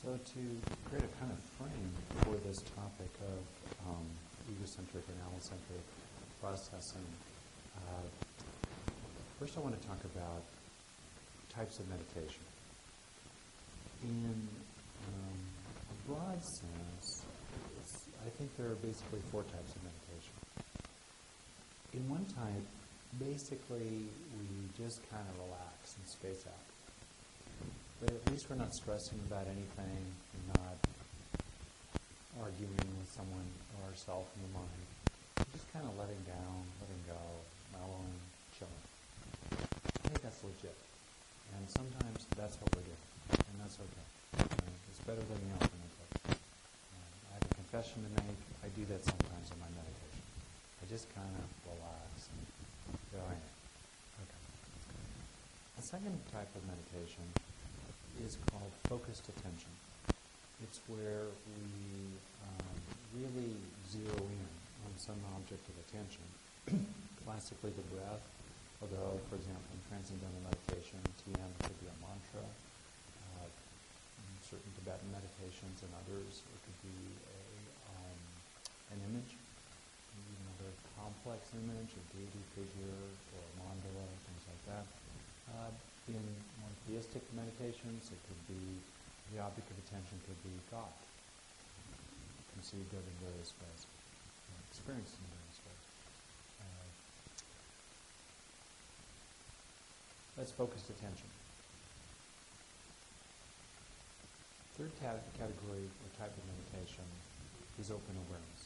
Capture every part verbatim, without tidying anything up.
So to create a kind of frame for this topic of um, egocentric and allocentric processing, uh, first I want to talk about types of meditation. In um, a broad sense, it's, I think there are basically four types of meditation. In one type, basically we just kind of relax and space out. But at least we're not stressing about anything, we're not arguing with someone or ourselves in the mind. We're just kind of letting down, letting go, mellowing, chilling. I think that's legit. And sometimes that's what we're doing, and that's okay. Uh, it's better than the alternative. Uh, I have a confession to make. I do that sometimes in my meditation. I just kind of relax and go in. Okay. The second type of meditation is called focused attention. It's where we um, really zero in on some object of attention, classically the breath, although, for example, in transcendental meditation, T M could be a mantra. Uh, in certain Tibetan meditations and others, it could be a, um, an image, even a very complex image, a deity figure, or a mandala, things like that. Uh, in monotheistic meditations, it could be, the object of attention could be God, conceived of in various ways, experienced in various ways. Uh, that's focused attention. Third cat- category or type of meditation is open awareness,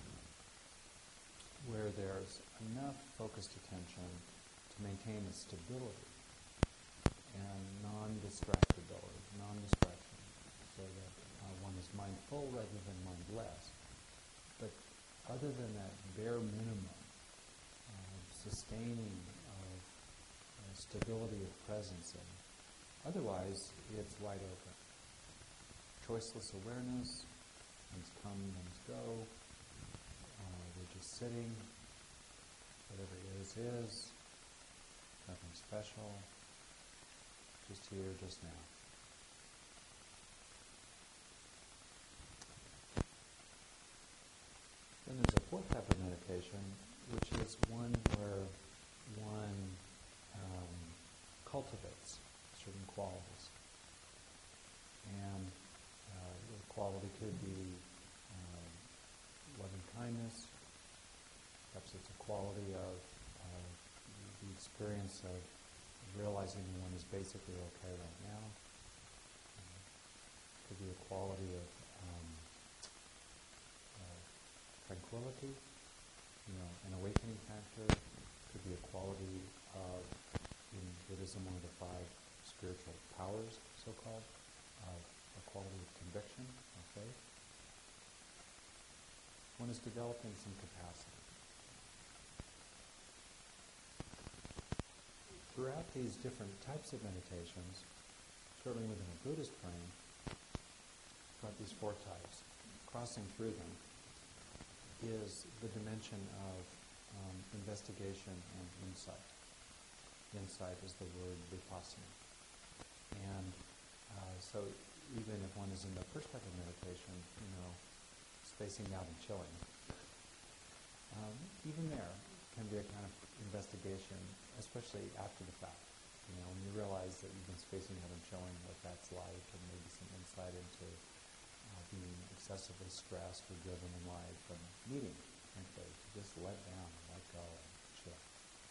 where there's enough focused attention to maintain a stability and non-distractibility, non-distraction, so that uh, one is mindful rather than mindless. But other than that bare minimum uh, sustaining of uh, stability of presence, in, otherwise it's wide open. Choiceless awareness, things come, things go. Uh, we're just sitting. Whatever is, is. Nothing special. Just here, just now. Then there's a fourth type of meditation, which is one where one um, cultivates certain qualities. And uh, the quality could be uh, loving kindness. Perhaps it's a quality of uh, the experience of realizing one is basically okay right now. Uh, could be a quality of um, uh, tranquility, you know, an awakening factor. Could be a quality of, in Buddhism, one of the five spiritual powers, so-called, of a quality of conviction or faith. One is developing some capacity. Throughout these different types of meditations, certainly within a Buddhist frame, throughout these four types, crossing through them is the dimension of um, investigation and insight. Insight is the word vipassana. And uh, so even if one is in the first type of meditation, you know, spacing out and chilling, um, even there can be a kind of investigation, especially after the fact. You know, when you realize that you've been spacing out and chilling, what that's like, and maybe some insight into uh, being excessively stressed or driven in life, and needing, frankly, to just let down and let go and chill.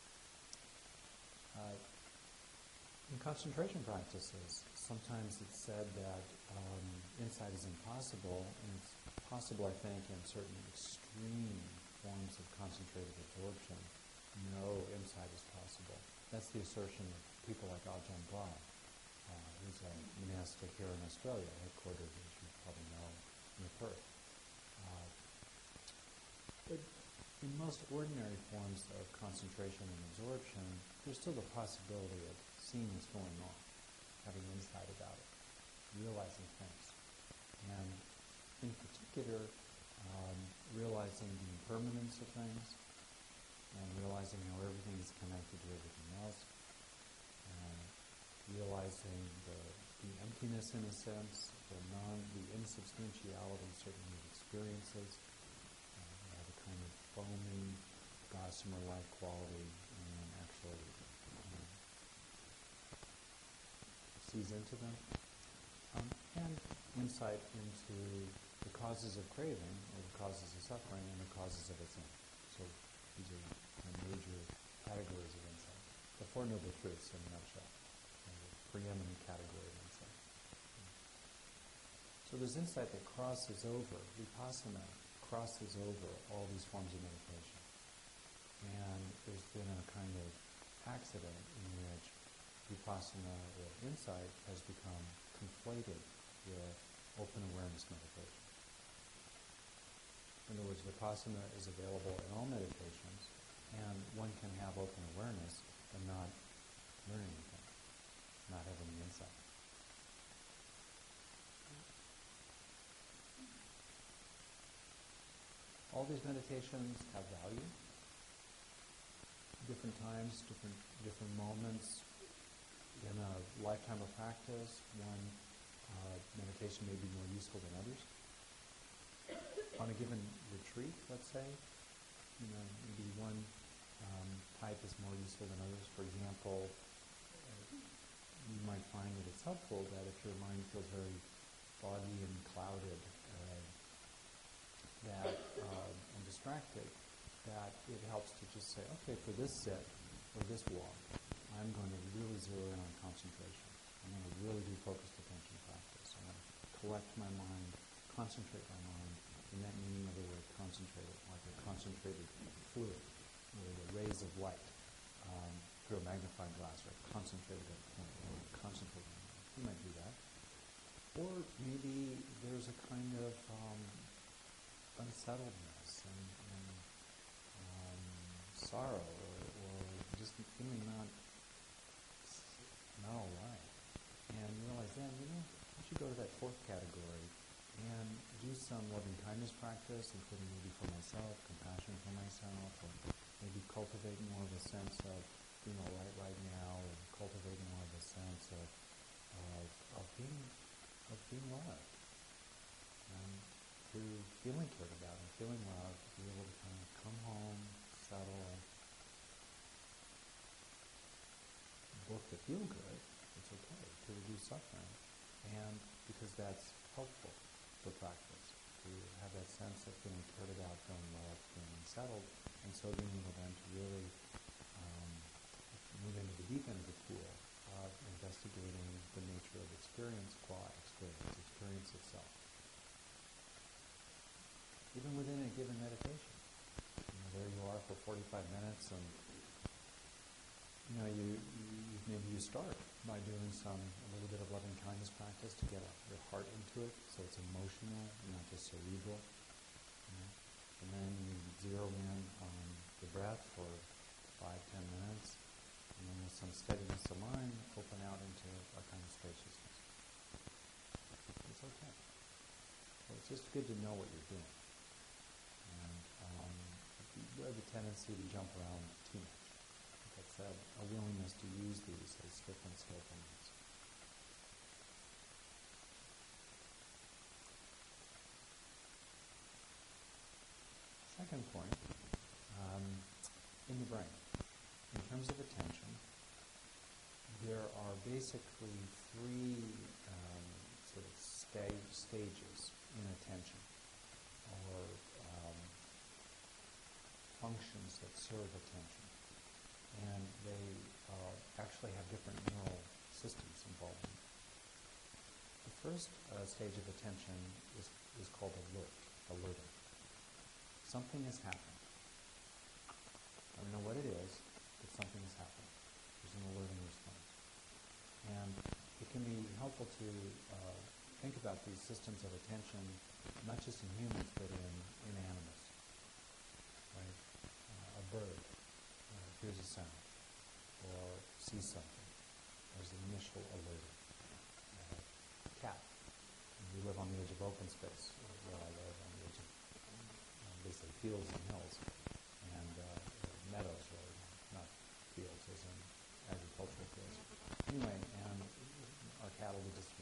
Uh, in concentration practices, sometimes it's said that um, insight is impossible, and it's possible, I think, in certain extreme forms of concentrated absorption. No insight is possible. That's the assertion of people like Ajahn Brahm, uh, who's a monastic here in Australia, headquartered, as you probably know, near Perth. Uh, but in most ordinary forms of concentration and absorption, there's still the possibility of seeing what's going on, having insight about it, realizing things. And in particular, um, realizing the impermanence of things, and realizing how everything is connected to everything else, uh, realizing the the emptiness in a sense, the non, the insubstantiality certainly of experiences. Uh, they have a kind of foamy, gossamer-like quality, and actually um, sees into them. Um, and insight into the causes of craving, or the causes of suffering, and the causes of its end. So these are kind of major categories of insight. The Four Noble Truths in a nutshell, and the preeminent category of insight. So there's insight that crosses over, vipassana crosses over all these forms of meditation. And there's been a kind of accident in which vipassana or insight has become conflated with open awareness meditation. In other words, vipassana is available in all meditations, and one can have open awareness and not learn anything, not have any insight. All these meditations have value. Different times, different different moments in a lifetime of practice, one uh, meditation may be more useful than others. On a given retreat, let's say, you know, maybe one um, type is more useful than others. For example, uh, you might find that it's helpful that if your mind feels very foggy and clouded, uh, that uh, and distracted, that it helps to just say, okay, for this sit or this walk, I'm going to really zero in on concentration. I'm going to really do focused attention practice. I'm going to collect my mind, concentrate my mind, and that meaning of the word concentrated, like a concentrated fluid, or the rays of light um, through a magnifying glass, or concentrated at a point, or concentrated. You might do that. Or maybe there's a kind of um, unsettledness and, and um, sorrow, or, or just feeling not not all right. And you realize then, you know, I should go to that fourth category and do some loving kindness practice, including maybe for myself, compassion for myself, or maybe cultivate more of a sense of being all right right now, or cultivate more of a sense of of, of being of being loved. And through feeling cared about and feeling loved, to be able to kind of come home, settle, and both to feel good, it's okay, to reduce suffering, and because that's helpful for practice, to have that sense of feeling cared about, feeling loved, feeling settled, and so being able then to really um, move into the deep end of the pool of investigating the nature of experience, qua experience, experience itself. Even within a given meditation. You know, there you are for forty-five minutes, and you know, you, you maybe you start by doing some a little bit of loving kindness practice to get a, your heart into it, so it's emotional, not just cerebral. You know? And then you zero in on the breath for five, ten minutes, and then with some steadiness of mind, open out into a kind of spaciousness. It's okay. So it's just good to know what you're doing. And um, you have a tendency to jump around too much. Like I said, a willingness to use these as different skillful means. Second point, um, in the brain. In terms of attention, there are basically three um, sort of sta- stages in attention, or um, functions that serve attention. And they uh, actually have different neural systems involved in it. The first uh, stage of attention is, is called alert, alerting. Something has happened. I don't know what it is, but something has happened. There's an alerting response. And it can be helpful to uh, think about these systems of attention, not just in humans, but in, in animals. Right? Uh, a bird uh, hears a sound or sees something. There's an initial alerting. Uh, a cat. We live on the edge of open space, where I live, on the edge of uh, basically fields and hills, and uh, meadows, really, not fields, as in agricultural fields. Anyway, and our cattle would just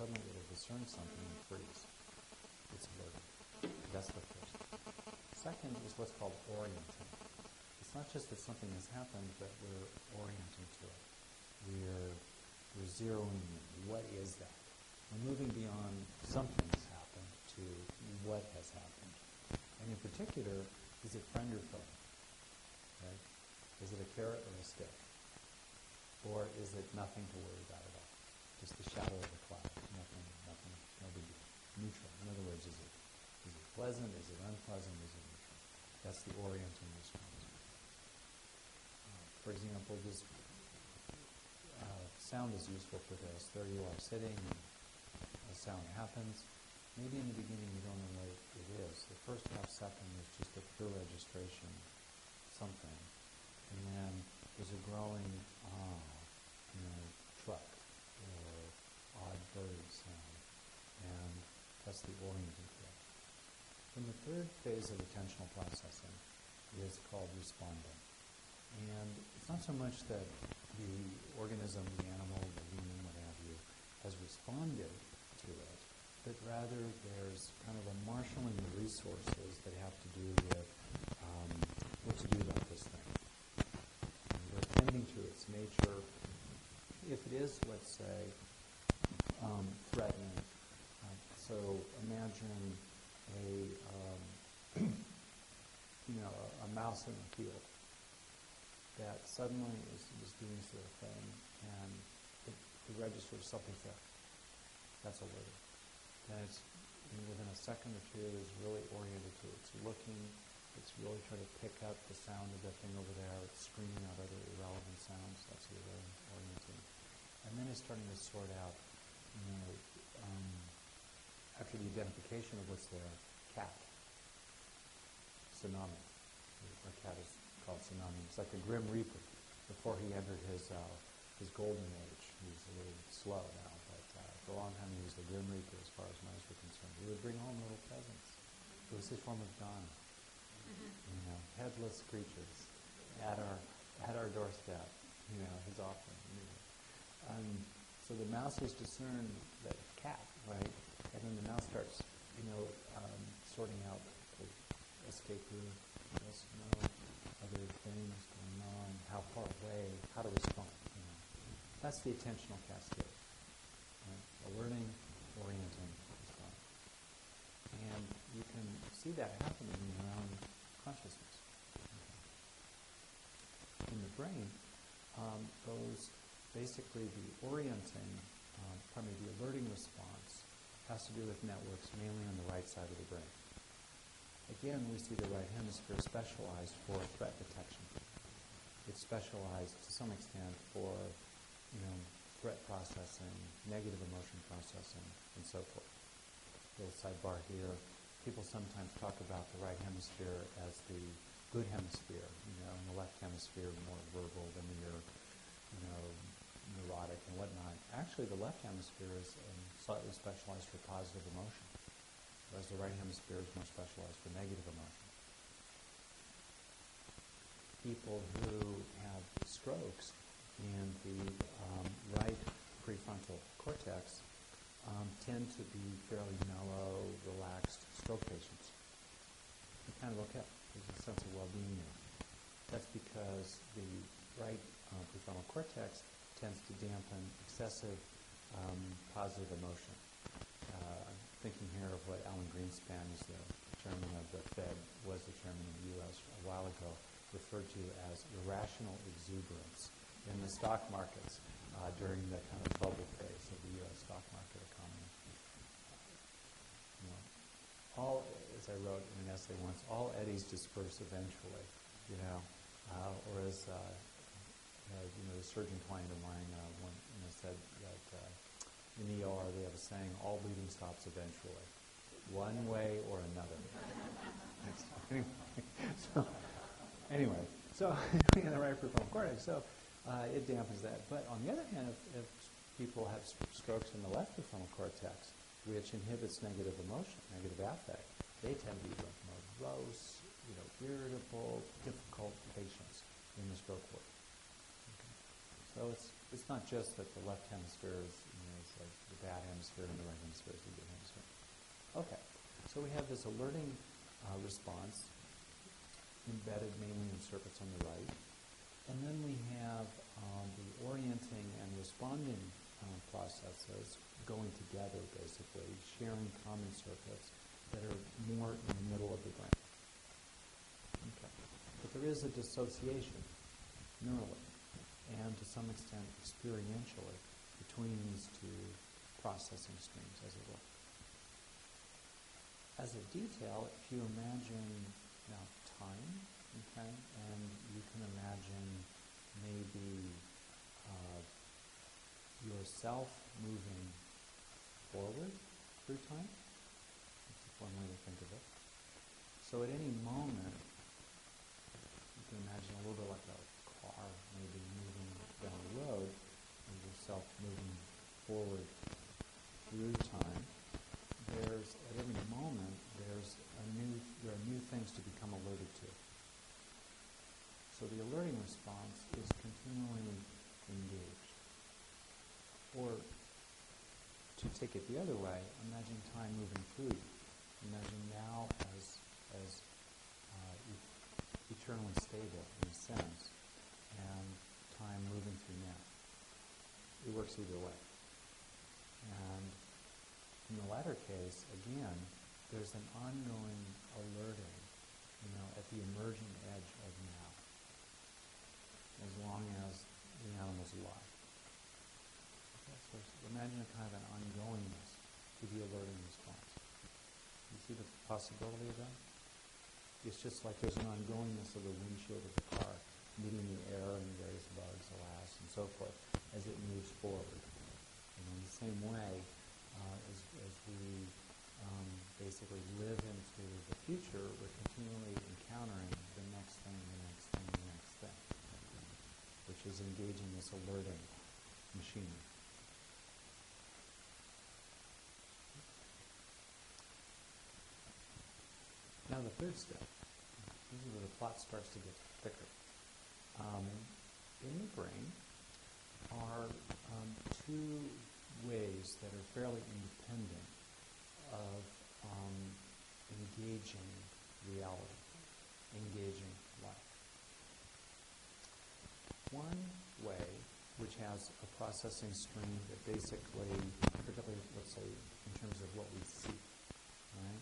suddenly it'll discern something and freeze. It's alerted. That's the first. Second is what's called orienting. It's not just that something has happened, but we're orienting to it. We're, we're zeroing in. What is that? We're moving beyond something has happened to what has happened. And in particular, is it friend or foe? Right? Is it a carrot or a stick? Or is it nothing to worry about at all? Just the shadow of a cloud. Nothing, nothing, no big deal. Neutral. In other words, is it is it pleasant? Is it unpleasant? Is it neutral? That's the orienting response. Uh, for example, this uh, sound is useful for this. There you are sitting, and a sound happens. Maybe in the beginning you don't know what it is. The first half second is just a pure registration, something. And then there's a growing, ah, you know, truck or odd bird sound. And that's the orienting phase. Then the third phase of attentional processing is called responding. And it's not so much that the organism, the animal, the being, what have you, has responded to it, but rather there's kind of a marshalling of resources that have to do with um, what to do about this thing. And we're attending to its nature. If it is, let's say, um, threatening, uh, so imagine a, um, you know, a, a mouse in the field that suddenly is, is doing sort of thing, and it, it registers something's there. That's alerted. And it's, and within a second or two, is really oriented to it. It's looking, it's really trying to pick up the sound of the thing over there. It's screening out other irrelevant sounds. That's the orienting. And then it's starting to sort out, you know, um, after the identification of what's there, cat. Tsunami. Our cat is called Tsunami. It's like the Grim Reaper before he entered his uh, his golden age. He's a little slow now, but uh, for a long time he was the Grim Reaper as far as mice were concerned. He would bring home little presents. It was his form of Donna. Mm-hmm. You know, headless creatures at our at our doorstep. You know, his offering. You know. Um, so the mouse has discerned that cat, right? And then the mouse starts, you know, um, sorting out the escape route, yes, no, other things going on, how far away, how to respond. You know. That's the attentional cascade. Right? Alerting, orienting, responding. And you can see that happening in your own consciousness. Okay. In the brain, um, those basically the orienting, um, probably the alerting response, has to do with networks mainly on the right side of the brain. Again, we see the right hemisphere specialized for threat detection. It's specialized to some extent for, you know, threat processing, negative emotion processing, and so forth. Little sidebar here. People sometimes talk about the right hemisphere as the good hemisphere, you know, and the left hemisphere more verbal, than you're, you know, neurotic and whatnot. Actually, the left hemisphere is um, slightly specialized for positive emotion, whereas the right hemisphere is more specialized for negative emotion. People who have strokes in the um, right prefrontal cortex um, tend to be fairly mellow, relaxed stroke patients. They're kind of okay. There's a sense of well-being there. That's because the right uh, prefrontal cortex tends to dampen excessive um, positive emotion. Uh, I'm thinking here of what Alan Greenspan, is the chairman of the Fed, was the chairman of the U S a while ago, referred to as irrational exuberance in the stock markets uh, during the kind of bubble phase of the U S stock market economy. You know, all, as I wrote in an essay once, all eddies disperse eventually, you know, uh, or as uh, Uh, you know, the surgeon client of mine uh, one, you know, said that uh, in the E R they have a saying, all bleeding stops eventually, one way or another. anyway, so, anyway, so in the right prefrontal cortex, so uh, it dampens that. But on the other hand, if, if people have st- strokes in the left prefrontal cortex, which inhibits negative emotion, negative affect, they tend to be morose, you know, irritable, difficult patients in the stroke ward. So it's it's not just that the left hemisphere is, you know, is like the bad hemisphere and the right hemisphere is the good hemisphere. Okay, so we have this alerting uh, response embedded mainly in circuits on the right. And then we have um, the orienting and responding uh, processes going together, basically, sharing common circuits that are more in the middle of the brain. Okay. But there is a dissociation, neurally, and to some extent experientially, between these two processing streams, as it were. As a detail, if you imagine now time, okay, and you can imagine maybe uh, yourself moving forward through time. That's one way to think of it. So at any moment, you can imagine a little bit like a car maybe moving down the road, and yourself moving forward through time. There's, at every moment, there's a new, there are new things to become alerted to. So the alerting response is continually engaged. Or, to take it the other way, imagine time moving through you. Imagine now as, as uh, e- eternally stable in a sense, and time moving through now. It works either way. And in the latter case, again, there's an ongoing alerting, you know, at the emerging edge of now, as long as the animal's alive. Okay, so imagine a kind of an ongoingness to the alerting response. You see the possibility of that? It's just like there's an ongoingness of the windshield of the car, meeting the air and various bugs, alas, and so forth, as it moves forward. And in the same way, uh, as, as we um, basically live into the future, we're continually encountering the next thing, the next thing, the next thing, which is engaging this alerting machinery. Now the third step, this is where the plot starts to get thicker. Um, in the brain are um, two ways that are fairly independent of um, engaging reality, engaging life. One way, which has a processing stream that basically, particularly, let's say, in terms of what we see, right?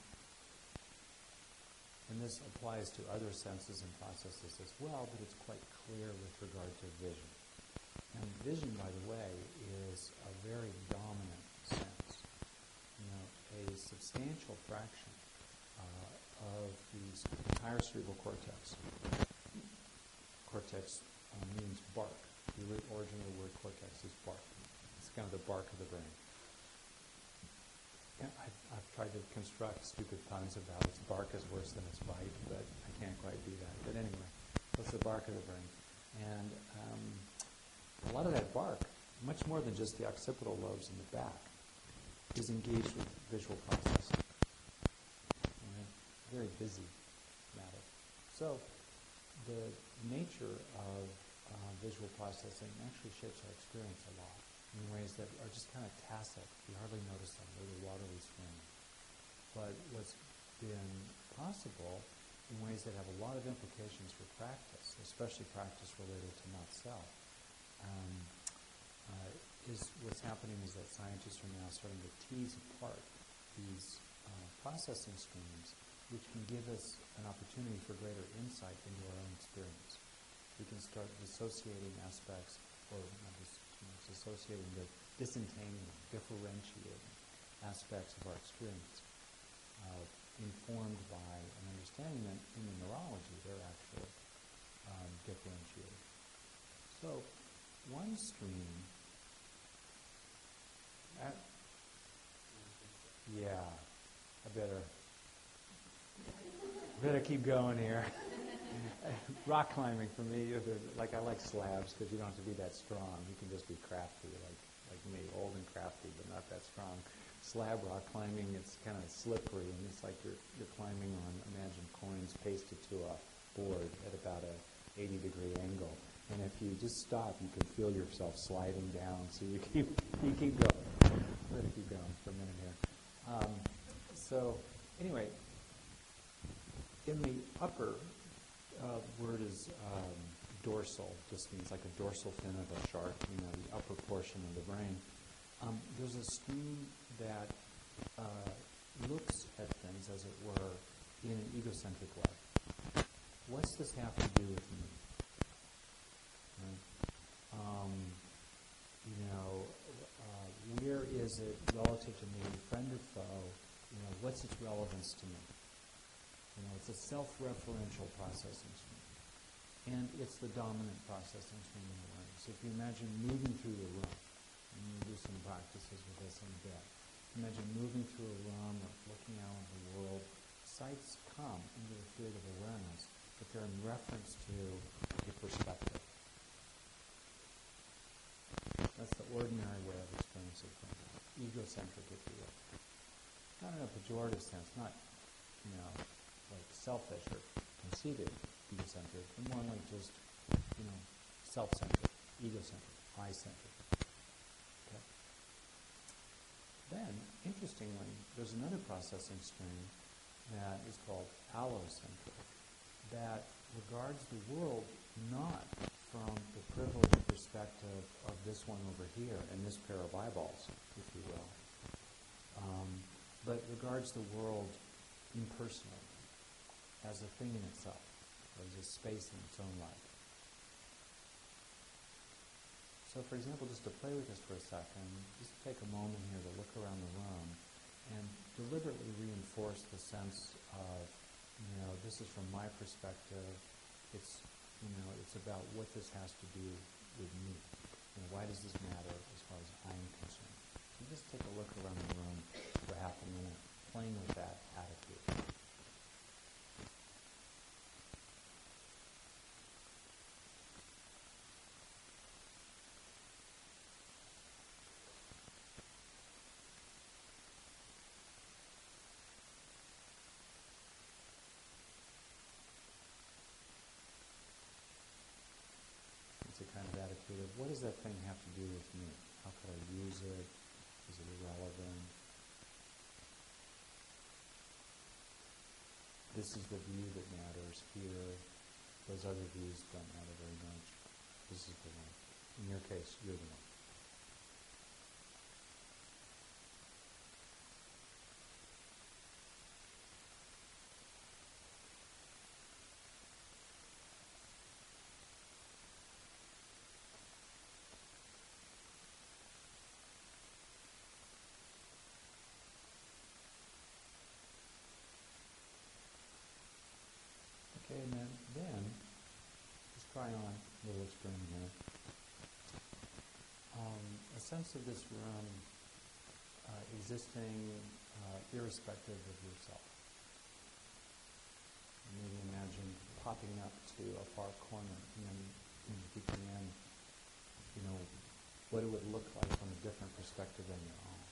And this applies to other senses and processes as well, but it's quite clear with regard to vision. And vision, by the way, is a very dominant sense. You know, a substantial fraction uh, of the entire cerebral cortex. Cortex uh, means bark. The origin of the word cortex is bark. It's kind of the bark of the brain. Yeah, I've, I've tried to construct stupid puns about its bark is worse than its bite, but I can't quite do that. But anyway, that's the bark of the brain. And um, a lot of that bark, much more than just the occipital lobes in the back, is engaged with visual processing. Right? Very busy matter. So the nature of uh, visual processing actually shapes our experience a lot in ways that are just kind of tacit. You hardly notice them. They're the water we swim. But what's been possible in ways that have a lot of implications for practice, especially practice related to not self, um, uh, is what's happening is that scientists are now starting to tease apart these uh, processing streams, which can give us an opportunity for greater insight into our own experience. We can start dissociating aspects, or not dis- you know, dissociating, but disentangling, differentiating aspects of our experience, uh, informed by an understanding that in the neurology they're actually um, differentiated. So, one stream, at, yeah, I better, better keep going here. Rock climbing for me, like I like slabs because you don't have to be that strong. You can just be crafty, like like me, old and crafty, but not that strong. Slab rock climbing, it's kind of slippery, and it's like you're you're climbing on, imagine coins pasted to a board at about a eighty degree angle, And if you just stop, you can feel yourself sliding down. So you keep you keep going. We're going to keep going for a minute here. Um, so anyway, in the upper uh, word is um, dorsal. Just means like a dorsal fin of a shark. You know, the upper portion of the brain. Um, there's a stream that uh, looks at things, as it were, in an egocentric way. What's this have to do with me? Right? Um, you know, uh, where is it relative to me, friend or foe? You know, what's its relevance to me? You know, it's a self-referential processing stream. And it's the dominant processing stream in the brain. So if you imagine moving through the room, and we'll do some practices with this in a bit. Imagine moving through a room or looking out into the world. Sights come into the field of awareness, but they're in reference to your perspective. That's the ordinary way of experiencing things. Egocentric, if you will. Not in a pejorative sense, not, you know, like selfish or conceited egocentric, but more like just, you know, self-centered, egocentric, I-centered. Okay. Then, interestingly, there's another processing stream that is called allocentric, that regards the world not from the privileged perspective of this one over here and this pair of eyeballs, if you will, um, but regards the world impersonally, as a thing in itself, or as a space in its own right. So, for example, just to play with this for a second, just take a moment here to look around the room and deliberately reinforce the sense of, you know, this is from my perspective. It's, you know, it's about what this has to do with me. You know, why does this matter as far as I'm concerned? So just take a look around the room for half a minute, playing with that attitude. It's a kind of attitude of, what does that thing have to do with me? How could I use it? Is it irrelevant? This is the view that matters here. Those other views don't matter very much. This is the one. In your case, you're the one. Okay, and then, then let's try on a little experiment here. Um, a sense of this room uh, existing uh, irrespective of yourself. And maybe imagine popping up to a far corner and then, you know, you can, you know, what it would look like from a different perspective than your own.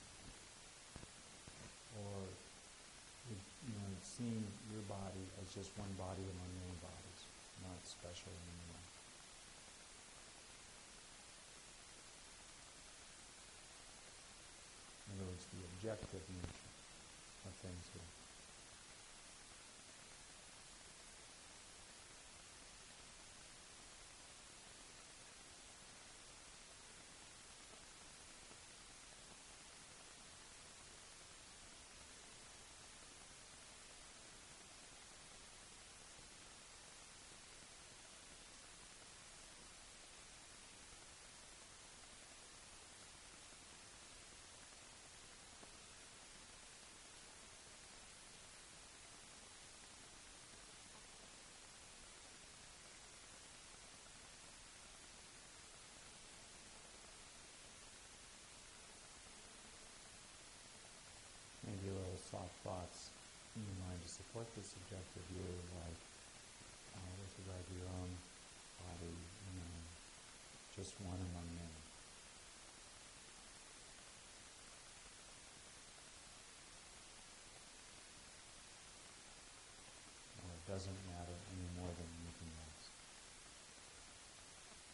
Or you know, seeing your body as just one body among many bodies, not special in any way. In other words, the objective nature of things here. Maybe a little soft thoughts in your mind to support this subjective view, like uh, with regard to your own body, you know, just one among many. Or it doesn't matter any more than anything else.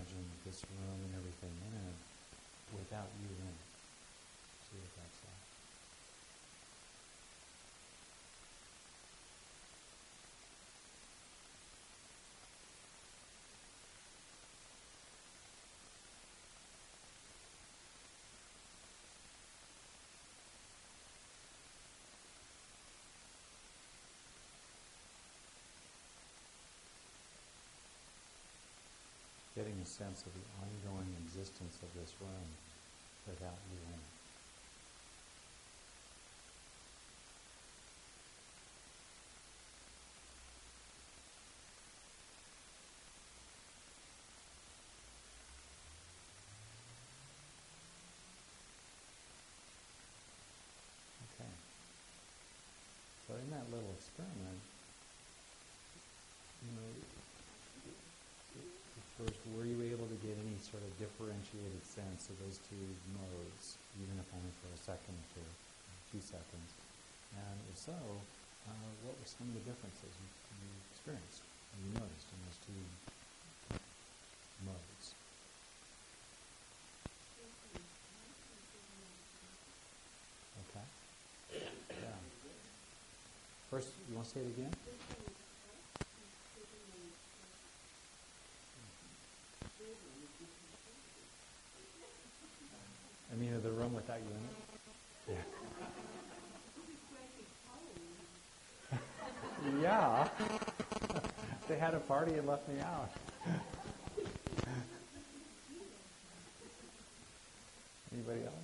imagine this room and everything in it without you in it. See what that's like. Getting a sense of the ongoing existence of this room without you in it. Okay. So in that little experiment, you know, first, were you able to get any sort of differentiated sense of those two modes, even if only for a second or two, a few seconds? And if so, uh, what were some of the differences you, you experienced, and you noticed in those two modes? Okay. Yeah. First, you want to say it again? I mean, the room without you in it? Yeah. Yeah. They had a party and left me out. Anybody else?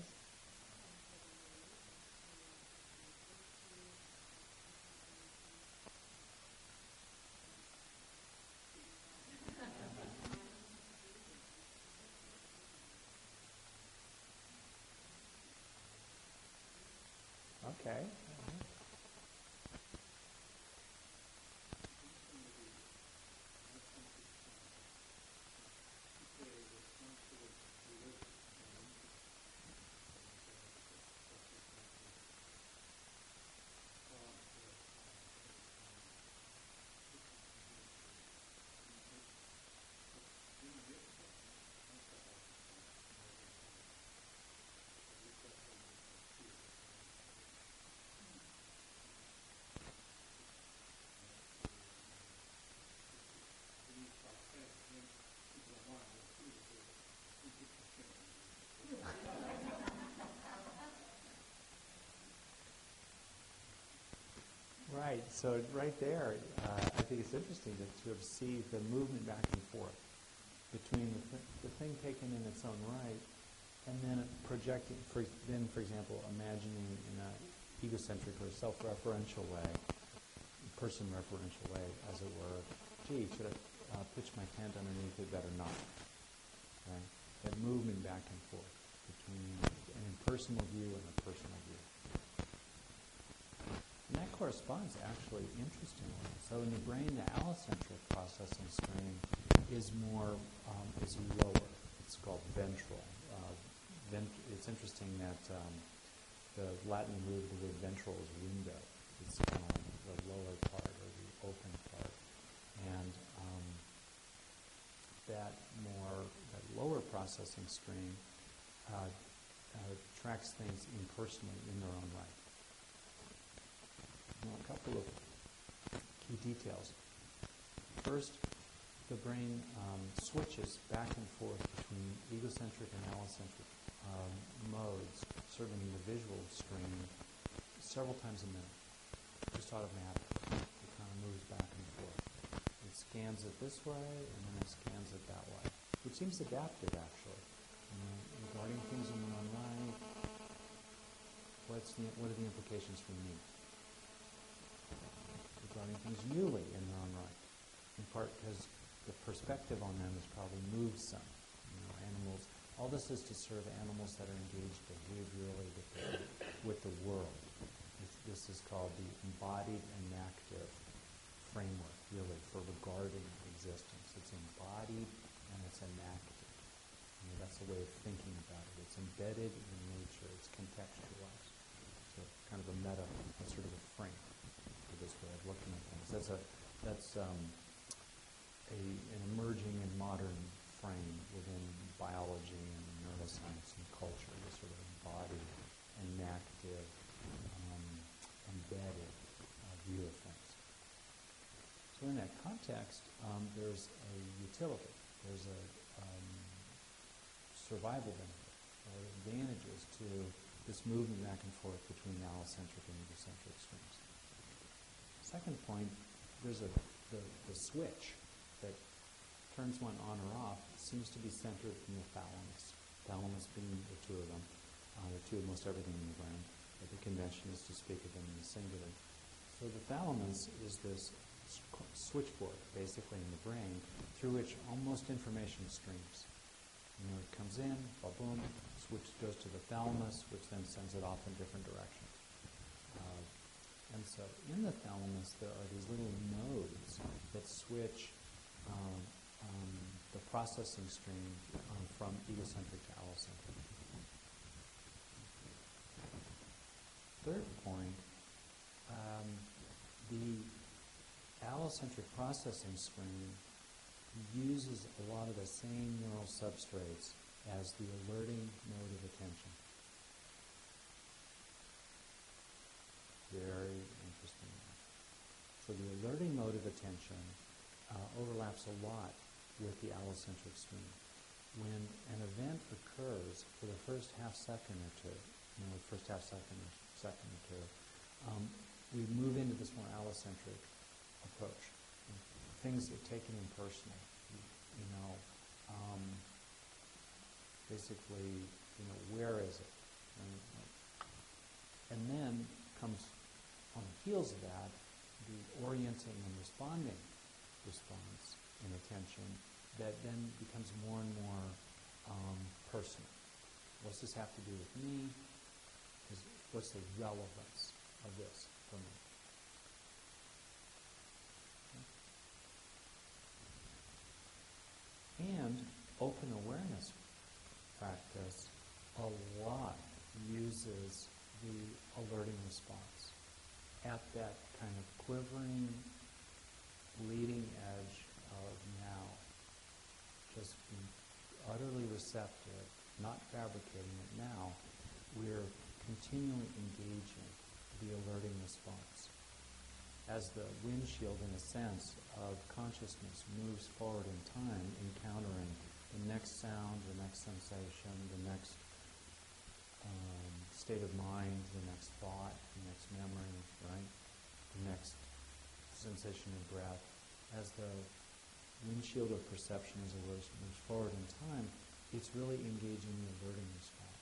Okay. Right. So right there, uh, I think it's interesting to sort of see the movement back and forth between the, th- the thing taken in its own right, and then projecting. For then, for example, imagining in an egocentric or self-referential way, person-referential way, as it were. Gee, should I uh, pitch my tent underneath it? Better not. Right? That movement back and forth between an impersonal view and a personal view. And that corresponds actually interestingly. So in the brain, the allocentric processing stream is more, um, is lower. It's called ventral. Uh, vent- it's interesting that um, the Latin root of the word ventral is window. It's kind of like the lower part or the open part. And um, that more, that lower processing stream uh, uh, tracks things impersonally in their own right. Now, a couple of key details. First, the brain um, switches back and forth between egocentric and allocentric um, modes, certainly in the visual stream, several times a minute. Just automatic. It kind of moves back and forth. It scans it this way, and then it scans it that way, which seems adaptive, actually. You know, regarding things in your own right, what's the, what are the implications for me? Regarding things newly in their own right, in part because the perspective on them has probably moved some. You know, animals. All this is to serve animals that are engaged behaviorally with the, with the world. This, this is called the embodied enactive framework, really, for regarding existence. It's embodied and it's enacted. You know, that's a way of thinking about it. It's embedded in nature. It's contextualized. So kind of a meta, a sort of a frame for this way of looking at things. That's a that's um, a, an emerging and modern frame within biology and neuroscience and culture, the sort of embodied, enactive, um, embedded uh, view of things. So in that context, um, there's a utility, there's a um, survival benefit, or advantages to this movement back and forth between allocentric and egocentric streams. Second point, there's a the, the switch that turns one on or off seems to be centered in the thalamus. Thalamus being the two of them, uh, the two of most everything in the brain, but the convention is to speak of them in the singular. So the thalamus is this switchboard, basically, in the brain, through which almost information streams. You know, it comes in, boom, switch goes to the thalamus, which then sends it off in different directions. Uh, and so in the thalamus, there are these little nodes that switch um, um, the processing stream um, from egocentric to allocentric. Third point, um, the allocentric processing stream uses a lot of the same neural substrates as the alerting mode of attention. Very interesting. So the alerting mode of attention uh, overlaps a lot with the allocentric stream. When an event occurs for the first half second or two, you know, the first half second or second or two, um, we move into this more allocentric approach. Things are taken impersonally. You, you know, um, basically, you know, where is it? And, and then comes on the heels of that, the orienting and responding response and attention that then becomes more and more um, personal. What's this have to do with me? Is, what's the relevance of this for me? Okay. And open awareness practice a lot uses the alerting response at that kind of quivering, leading edge of now. Just being utterly receptive, not fabricating it now. We're continually engaging the alerting response. As the windshield, in a sense, of consciousness moves forward in time, encountering the next sound, the next sensation, the next um, state of mind, the next thought, the next memory, right? The next sensation of breath. As the windshield of perception, as it were, moves forward in time, it's really engaging the alerting response.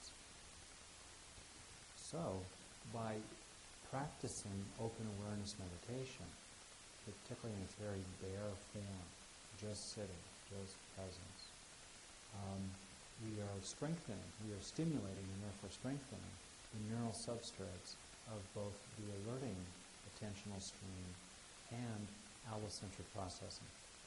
So, by practicing open awareness meditation, particularly in its very bare form, just sitting, just presence, um, we are strengthening, we are stimulating and therefore strengthening the neural substrates of both the alerting attentional stream and allocentric processing.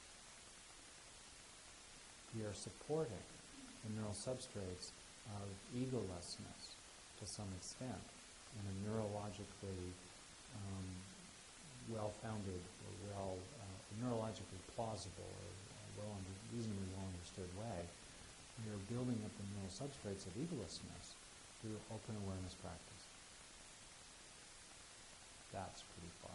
We are supporting the neural substrates of egolessness to some extent in a neurologically um, well-founded or well, uh, neurologically plausible or uh, well under, reasonably well understood way. We are building up the neural substrates of egolessness through open awareness practice. That's pretty far.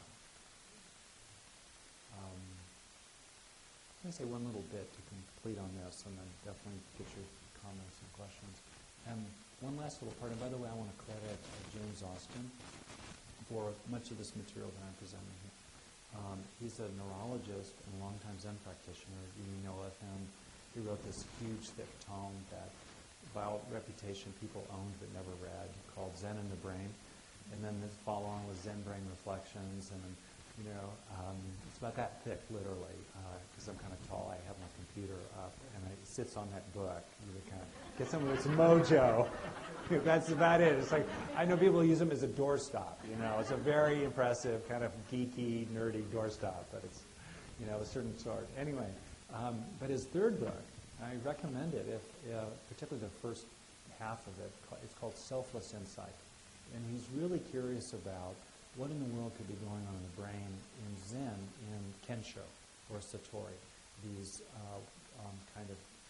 Um, I'm going to say one little bit to complete on this, and then definitely get your comments and questions. And one last little part, and by the way, I want to credit uh, James Austin for much of this material that I'm presenting here. Um, he's a neurologist and a longtime Zen practitioner. You know of him. He wrote this huge, thick tome that, by all reputation, people owned but never read, called Zen in the Brain. And then this follow-on was Zen Brain Reflections, and you know, um, it's about that thick, literally, because uh, I'm kind of tall. I have my computer up, and it sits on that book. You kind of get some of its mojo. That's about it. It's like, I know people use them as a doorstop. You know, it's a very impressive, kind of geeky, nerdy doorstop, but it's, you know, a certain sort. Anyway, um, but his third book, I recommend it, if uh, particularly the first half of it. It's called Selfless Insight, and he's really curious about what in the world could be going on in the brain in Zen, in Kensho or Satori, these uh, um, kind of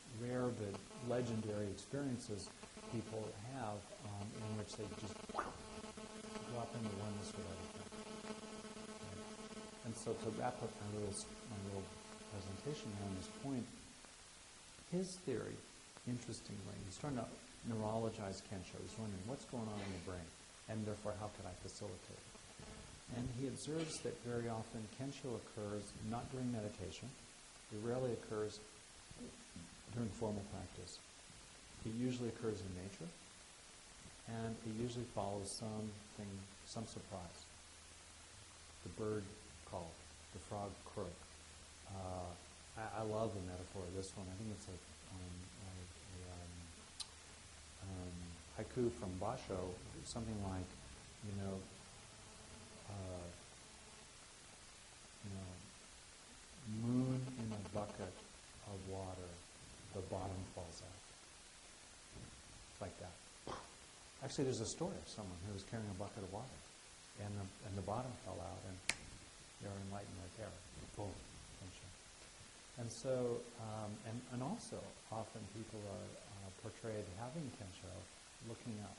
rare but legendary experiences people have um, in which they just drop into oneness with everything. Right? And so to wrap up my little, my little presentation here on this point, his theory, interestingly, he's trying to neurologize Kensho. He's wondering what's going on in the brain, and therefore how could I facilitate it? And he observes that very often Kensho occurs not during meditation. It rarely occurs during formal practice. It usually occurs in nature, and it usually follows something, some surprise. The bird call, the frog croak. Uh, I, I love the metaphor of this one. I think it's a, um, a, a um, um, haiku from Basho, something like, you know, uh, you know, moon in a bucket of water, the bottom falls out. Like that. Actually, there's a story of someone who was carrying a bucket of water, and the, and the bottom fell out, and they were enlightened right there. Boom. And so, um, and, and also, often people are uh, portrayed having Kensho looking up.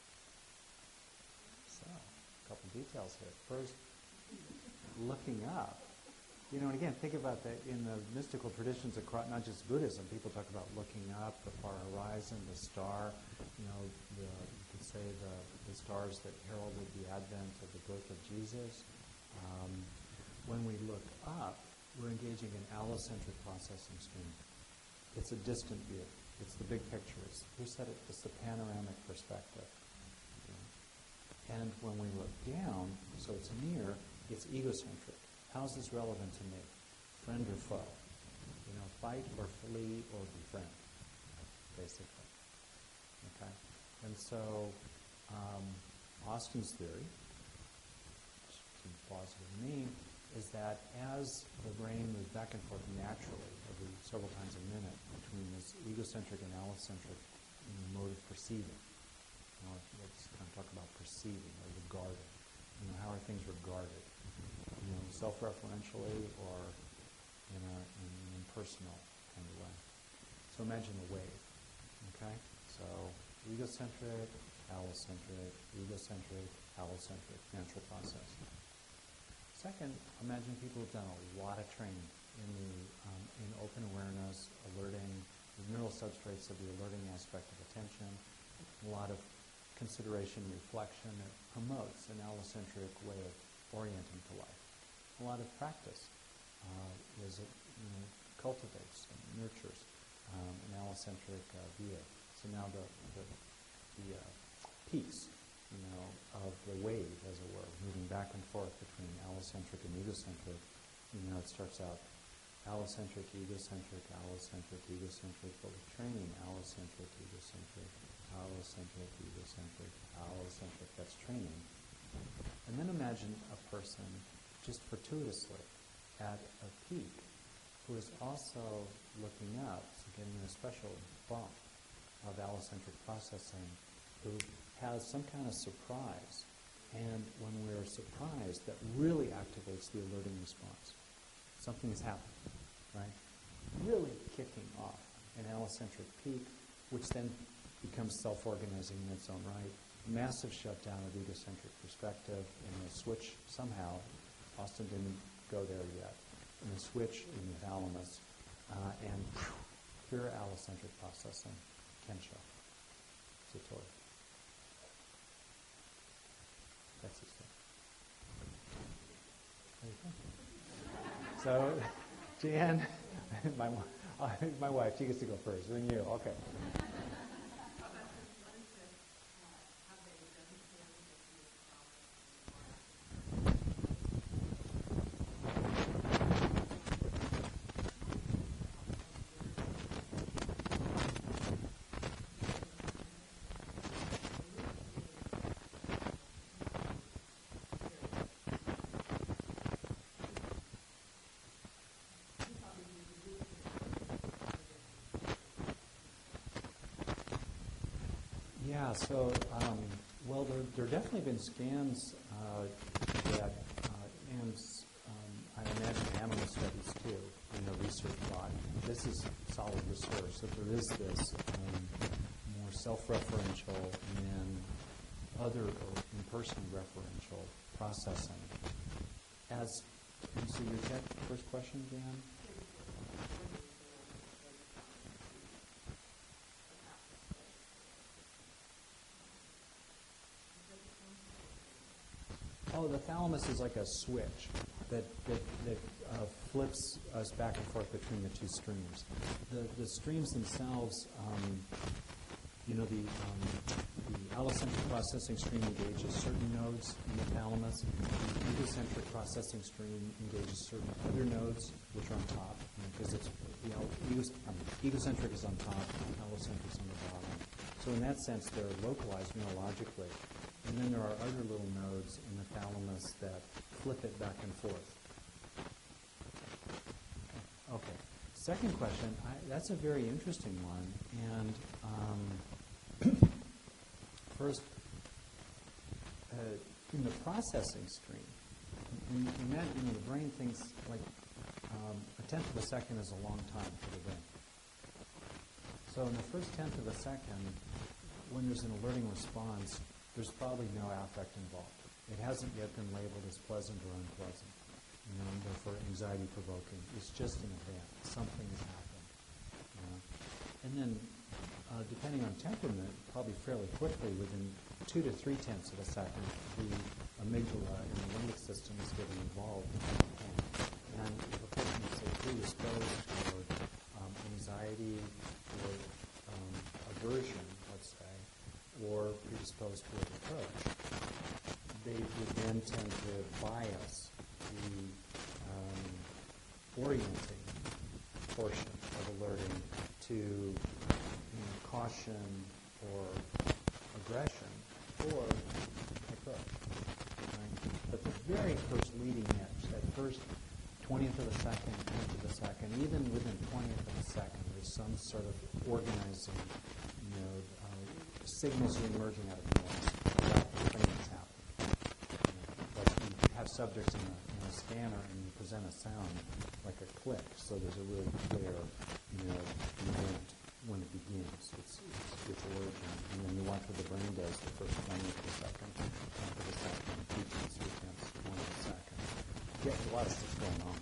So, a couple details here. First, looking up. You know, and again, think about that in the mystical traditions across, not just Buddhism, people talk about looking up, the far horizon, the star, you know, the, you could say the, the stars that heralded the advent of the birth of Jesus. Um, when we look up, we're engaging in allocentric processing stream. It's a distant view. It's the big picture. It's, who said it? It's the panoramic perspective. Okay. And when we look down, so it's near, it's egocentric. How is this relevant to me? Friend or foe? You know, fight or flee or befriend, basically. Okay? And so, um, Austin's theory, which seems plausible to me, is that as the brain moves back and forth naturally, every several times a minute, between this egocentric and allocentric you know, mode of perceiving. Now, let's kind of talk about perceiving or regarding. You know, how are things regarded? You know, self-referentially or in a in an impersonal kind of way. So imagine a wave. Okay? So egocentric, allocentric, egocentric, allocentric, natural process. Second, imagine people who've done a lot of training in the um, in open awareness, alerting, the neural substrates of the alerting aspect of attention, a lot of consideration, reflection that promotes an allocentric way of orienting to life. A lot of practice uh, is it you know, cultivates and nurtures um, an allocentric uh, view. So now the the, the uh, peaks, you know, of the wave, as it were, moving back and forth between allocentric and egocentric. You know, it starts out allocentric, egocentric, allocentric, egocentric, but with training, allocentric, egocentric, allocentric, egocentric, allocentric. That's training. And then imagine a person just fortuitously at a peak who is also looking up, so getting a special bump of allocentric processing, who has some kind of surprise. And when we're surprised, that really activates the alerting response. Something has happened, right? Really kicking off an allocentric peak, which then becomes self-organizing in its own right. Massive shutdown of egocentric perspective, and a switch somehow. Austin didn't go there yet. And a switch in the thalamus, uh, and whew, pure allocentric processing, Kensho, Satori. That's his thing. So, Jan, my uh, my wife, she gets to go first. Then you, okay. Yeah, so, um, well, there there definitely been scans uh, that, uh, and um, I imagine animal studies too, in a research body. This is solid research, so there is this um, more self-referential and other or impersonal referential processing. As and so your tech first question, Dan? Oh, the thalamus is like a switch that that, that uh, flips us back and forth between the two streams. The the streams themselves, um, you know, the um, the allocentric processing stream engages certain nodes in the thalamus. The egocentric processing stream engages certain other nodes, which are on top, because you know, it's you know, ego, um, egocentric is on top, and allocentric is on the bottom. So in that sense, they're localized neurologically. And then there are other little nodes in the thalamus that flip it back and forth. Okay. Second question, I, that's a very interesting one. And um, first, uh, in the processing stream, in, in that, you know, the brain thinks like um, a tenth of a second is a long time for the brain. So in the first tenth of a second, when there's an alerting response, there's probably no affect involved. It hasn't yet been labeled as pleasant or unpleasant, you know, and therefore anxiety-provoking. It's just an event. Something has happened. You know? And then, uh, depending on temperament, probably fairly quickly, within two to three tenths of a second, the amygdala and the limbic system is getting involved. And if a person is, say, predisposed toward um, anxiety or um, aversion, let's say, or predisposed to an approach, they would then tend to bias the um, orienting portion of alerting to you know, caution or aggression or approach. Right? But the very first leading edge, that first twentieth of a second, tenth of a second, even within twentieth of a second, there's some sort of organizing, you know, signals are emerging out of noise. That thing that's happening. You know, like you have subjects in a, in a scanner and you present a sound like a click, so there's a really clear, you know, event when it begins. It's, it's its origin, and then you watch what the brain does the first twentieth of a second, tenth of a second, two tenths, three tenths, one of a second. Yeah, there's a lot of stuff going on.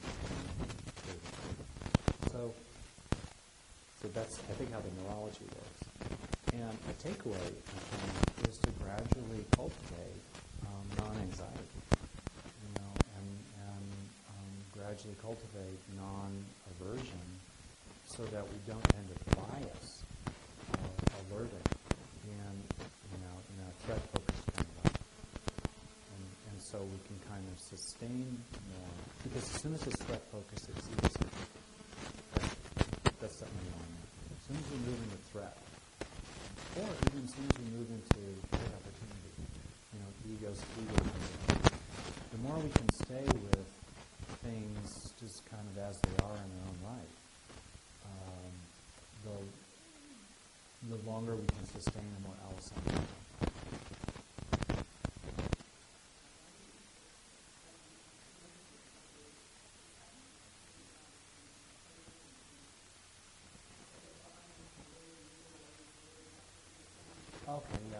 So, so that's I think how the neurology works. And a takeaway, I think, is to gradually cultivate um, non-anxiety, you know, and, and um, gradually cultivate non-aversion so that we don't tend to bias uh, alerting in, you know, in a threat-focused kind of way. And, and so we can kind of sustain more, because as soon as it's threat-focused, it's egocentric. That's something we want to know. As soon as we move into threat, or even as soon as we move into great opportunity, you know, egos, ego. The more we can stay with things just kind of as they are in their own right, um, the the longer we can sustain a more allocentric. Okay, yeah.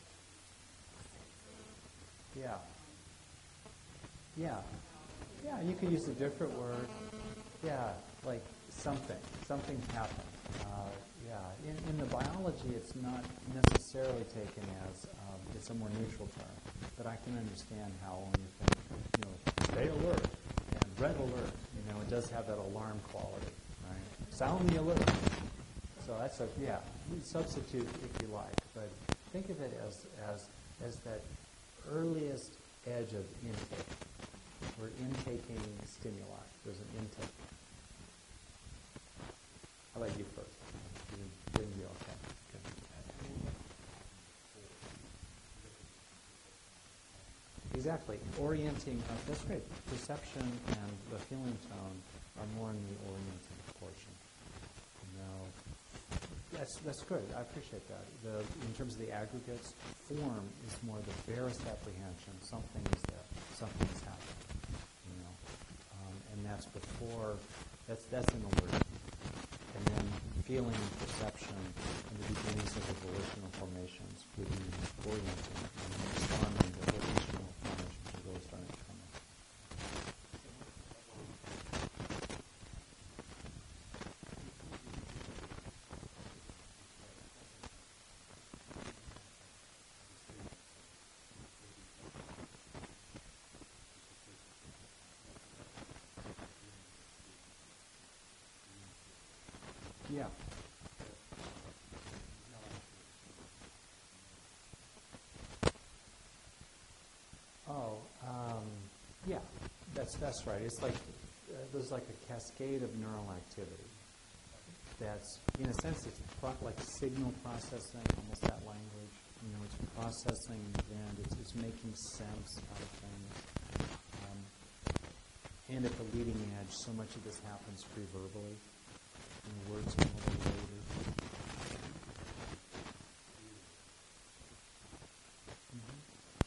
Yeah. Yeah. Yeah, you could use a different word. Yeah, like something. Something happened. Uh, yeah. In, in the biology, it's not necessarily taken as, um, it's a more neutral term. But I can understand how when you think, you know, red alert and red alert, you know, it does have that alarm quality, right? Sound the alert. So that's a, yeah, substitute if you like, but think of it as, as, as that earliest edge of intake. We're intaking stimuli. There's an intake. How about you first? You, you okay. Good. Exactly. Orienting, uh, that's great. Perception and the feeling tone are more in the orienting portion. Now, that's that's good. I appreciate that. The, in terms of the aggregates, form is more the barest apprehension. Something is there. Something is happening. You know, um, and that's before That's that's an alert. And then feeling and perception and the beginnings of the volitional formations would be orienting and then responding to volitional formations are really starting to come in. Yeah. Oh, um, yeah, that's that's right. It's like uh, there's like a cascade of neural activity. That's, in a sense, it's pro- like signal processing, almost that language. You know, it's processing an event. It's, it's making sense out of things. Um, and at the leading edge, so much of this happens pre-verbally. And words come a little later. Mm-hmm.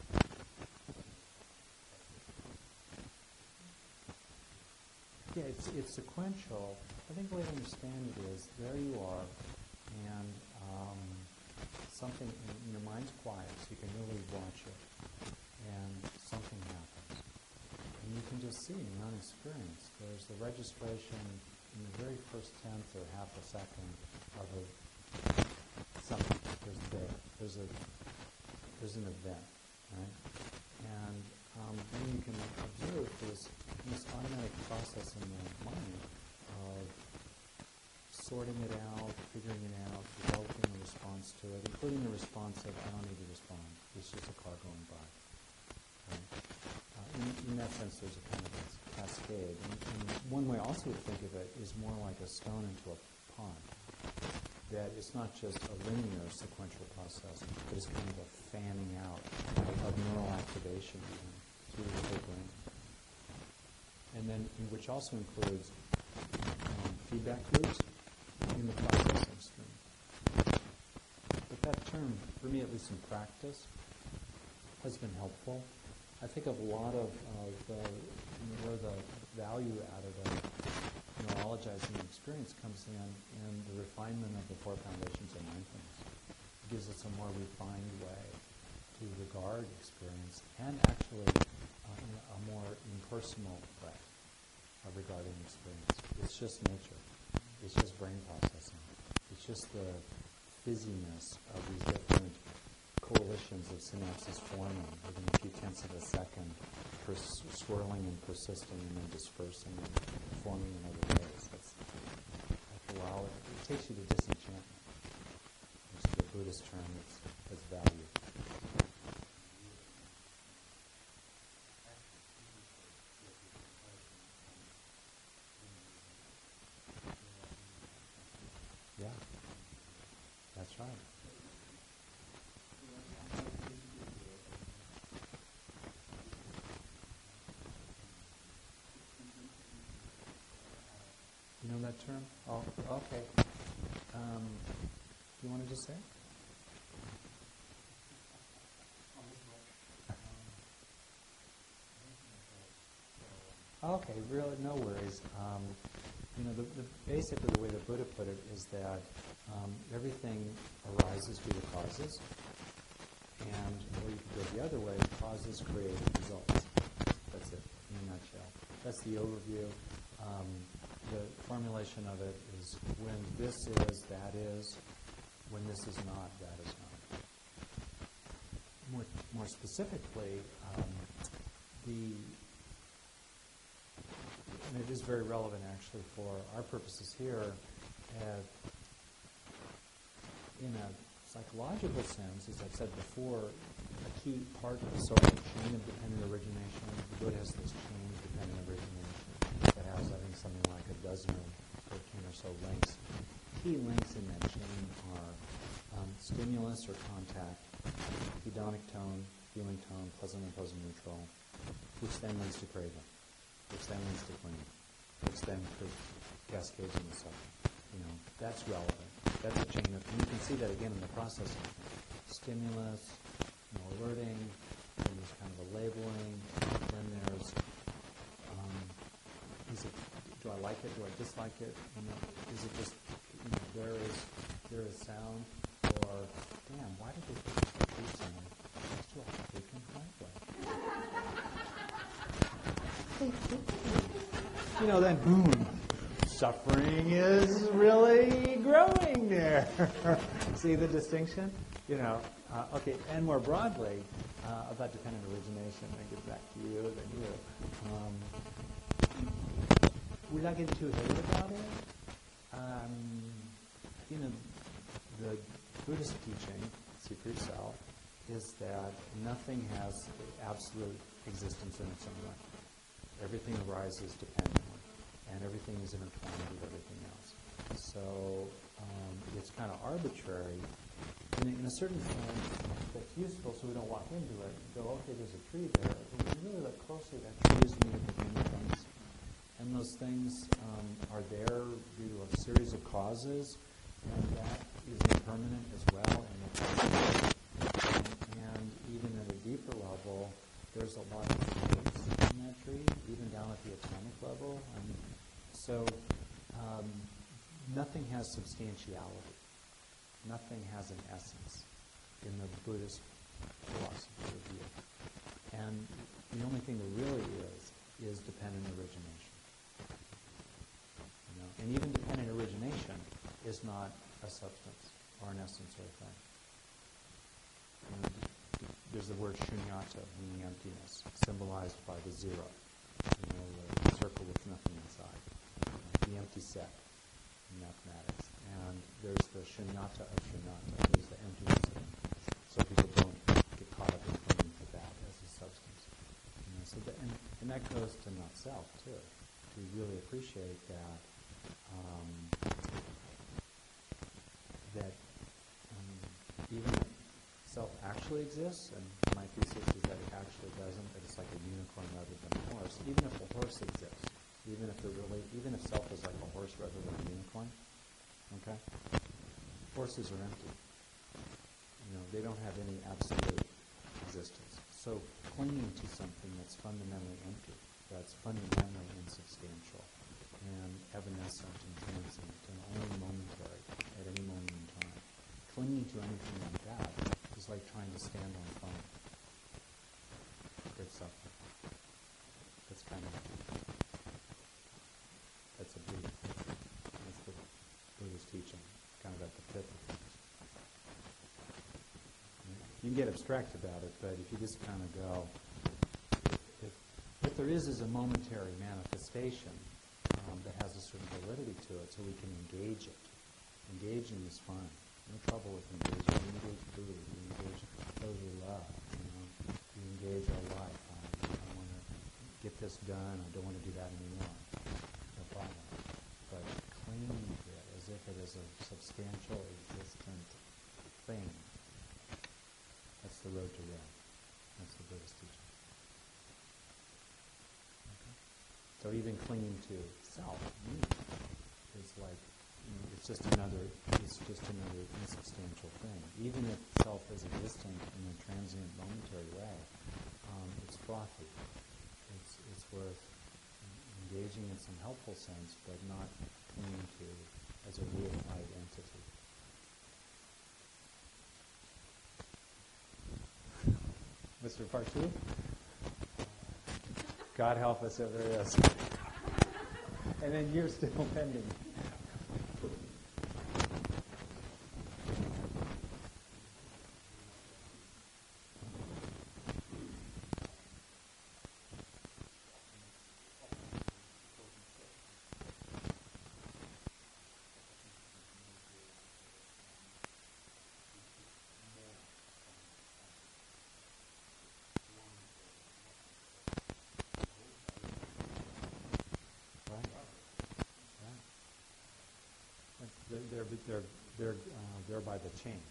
Yeah, it's it's sequential. I think the way to understand it is there you are, and um, something in your mind's quiet, so you can really watch it, and something happens, and you can just see in your own experience. There's the registration in the very first tenth or half a second of a something. There's there. There's a there's an event, right? And um, then you can observe this, this automatic process in the mind of sorting it out, figuring it out, developing a response to it, including the response of, I don't need to respond. It's just a car going by. Right? Uh, in, in that sense, there's a kind of a cascade. And, and one way also to think of it is more like a stone into a pond. That it's not just a linear sequential process, but it's kind of a fanning out of neural activation through the whole brain. And then, which also includes um, feedback loops in the processing stream. But that term, for me at least in practice, has been helpful. I think of a lot of, of uh, you know, where the value added of neurologizing experience comes in in the refinement of the four foundations of mindfulness. It gives us a more refined way to regard experience and actually uh, in a more impersonal way of regarding experience. It's just nature. It's just brain processing. It's just the fizziness of these different coalitions of synapses forming within a few tenths of a second, pers- swirling and persisting and then dispersing and forming in other ways. That's, after a while, it, it takes you to disenchantment, which is a Buddhist term that's, that's valued. Yeah, that's right. You know that term? Oh, okay. Um, do you want to just say it? Okay, really, no worries. Um, you know, the, the, basically the way the Buddha put it is that um, everything arises due to causes, and or you could go the other way, causes create results. That's it, in a nutshell. That's the overview. Um, the formulation of it is when this is, that is. When this is not, that is not. More, more specifically, um, the and it is very relevant actually for our purposes here. Uh, in a psychological sense, as I've said before, a key part of the sort of chain of dependent origination, the Buddha has this chain of dependent origination that has, I think, something like a dozen or thirteen or so links. Key links in that chain are um, stimulus or contact, hedonic tone, feeling tone, pleasant, unpleasant, neutral, which then leads to craving, which then leads to clinging, which then cascades into suffering. You know, that's relevant. That's a chain of, and you can see that again in the processing. Stimulus, you know, alerting, then there's kind of a labeling, then there's, um, is it, do I like it? Do I dislike it? You know, is it just, you know, there is there is sound, or damn, why did they put this pizza in next to a freaking highway? You know, then boom, suffering is really growing there. See the distinction? You know, uh, okay, and more broadly, uh, about dependent origination, I get back to you, then you. Um, we're not getting too heavy about it. Um, you know, the Buddhist teaching, Secret Self, is that nothing has absolute existence in its own right. Everything arises dependently, and everything is intertwined with everything else. So um, it's kind of arbitrary. In a, in a certain sense, that's useful, so we don't walk into it and go, okay, there's a tree there. But when you really look closely, that tree is made up of many things. And those things um, are there due to a series of causes, and that is impermanent as well. And, and even at a deeper level, there's a lot of traits in that tree, even down at the atomic level. And so um, nothing has substantiality. Nothing has an essence in the Buddhist philosophy of view. And the only thing there really is, is dependent origination. You know? And even dependent origination is not a substance or an essence or a thing. And there's the word shunyata, meaning emptiness, symbolized by the zero. You know, the circle with nothing inside. The empty set in mathematics. And there's the shunyata of shunyata. There's the emptiness of emptiness. So people don't get caught up in clinging to that as a substance. You know, so the, and, and that goes to not self, too. To really appreciate that um, that um, even if self actually exists, and my thesis is that it actually doesn't, that it's like a unicorn rather than a horse. Even if a horse exists, even if they're really, even if self is like a horse rather than a unicorn, okay? Horses are empty. You know, they don't have any absolute existence. So clinging to something that's fundamentally empty, that's fundamentally insubstantial, and evanescent and transient, and only momentary at any moment in time. Clinging to anything like that is like trying to stand on fire. It's suffering. That's kind of, that's a Buddha. That's the Buddha's teaching, kind of at the pith of things. You can get abstract about it, but if you just kind of go, if, what there is is a momentary manifestation um, that has a certain validity to it, so we can engage it. Engaging is fine. No trouble with engaging. We engage Buddha. We engage those we love. You know, we engage our life. I, I want to get this done. I don't want to do that anymore. No problem. But clinging to it as if it is a substantial, existent thing. That's the road to Zen. That's the Buddhist teaching. Okay. So even clinging to self, me, is like, you know, it's just another, it's just another insubstantial thing. Even if self is existent in a transient, momentary way, um, it's frothy. It's it's worth engaging in some helpful sense, but not clinging to as a reified entity. Mister Partu? God help us if there is. And then you're still pending. They're they're they're uh, they're by the chain.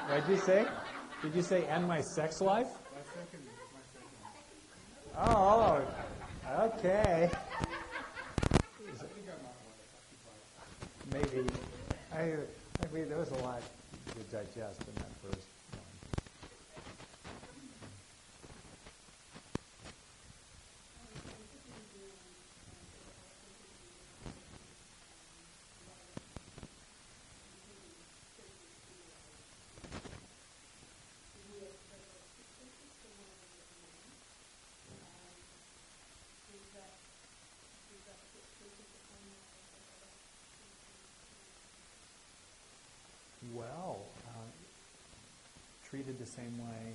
What did you say? Did you say end my sex life? My second, my second. Oh, okay. I think I'm not Maybe. I, I mean, there was a lot to digest in that first one. Well, uh, treated the same way.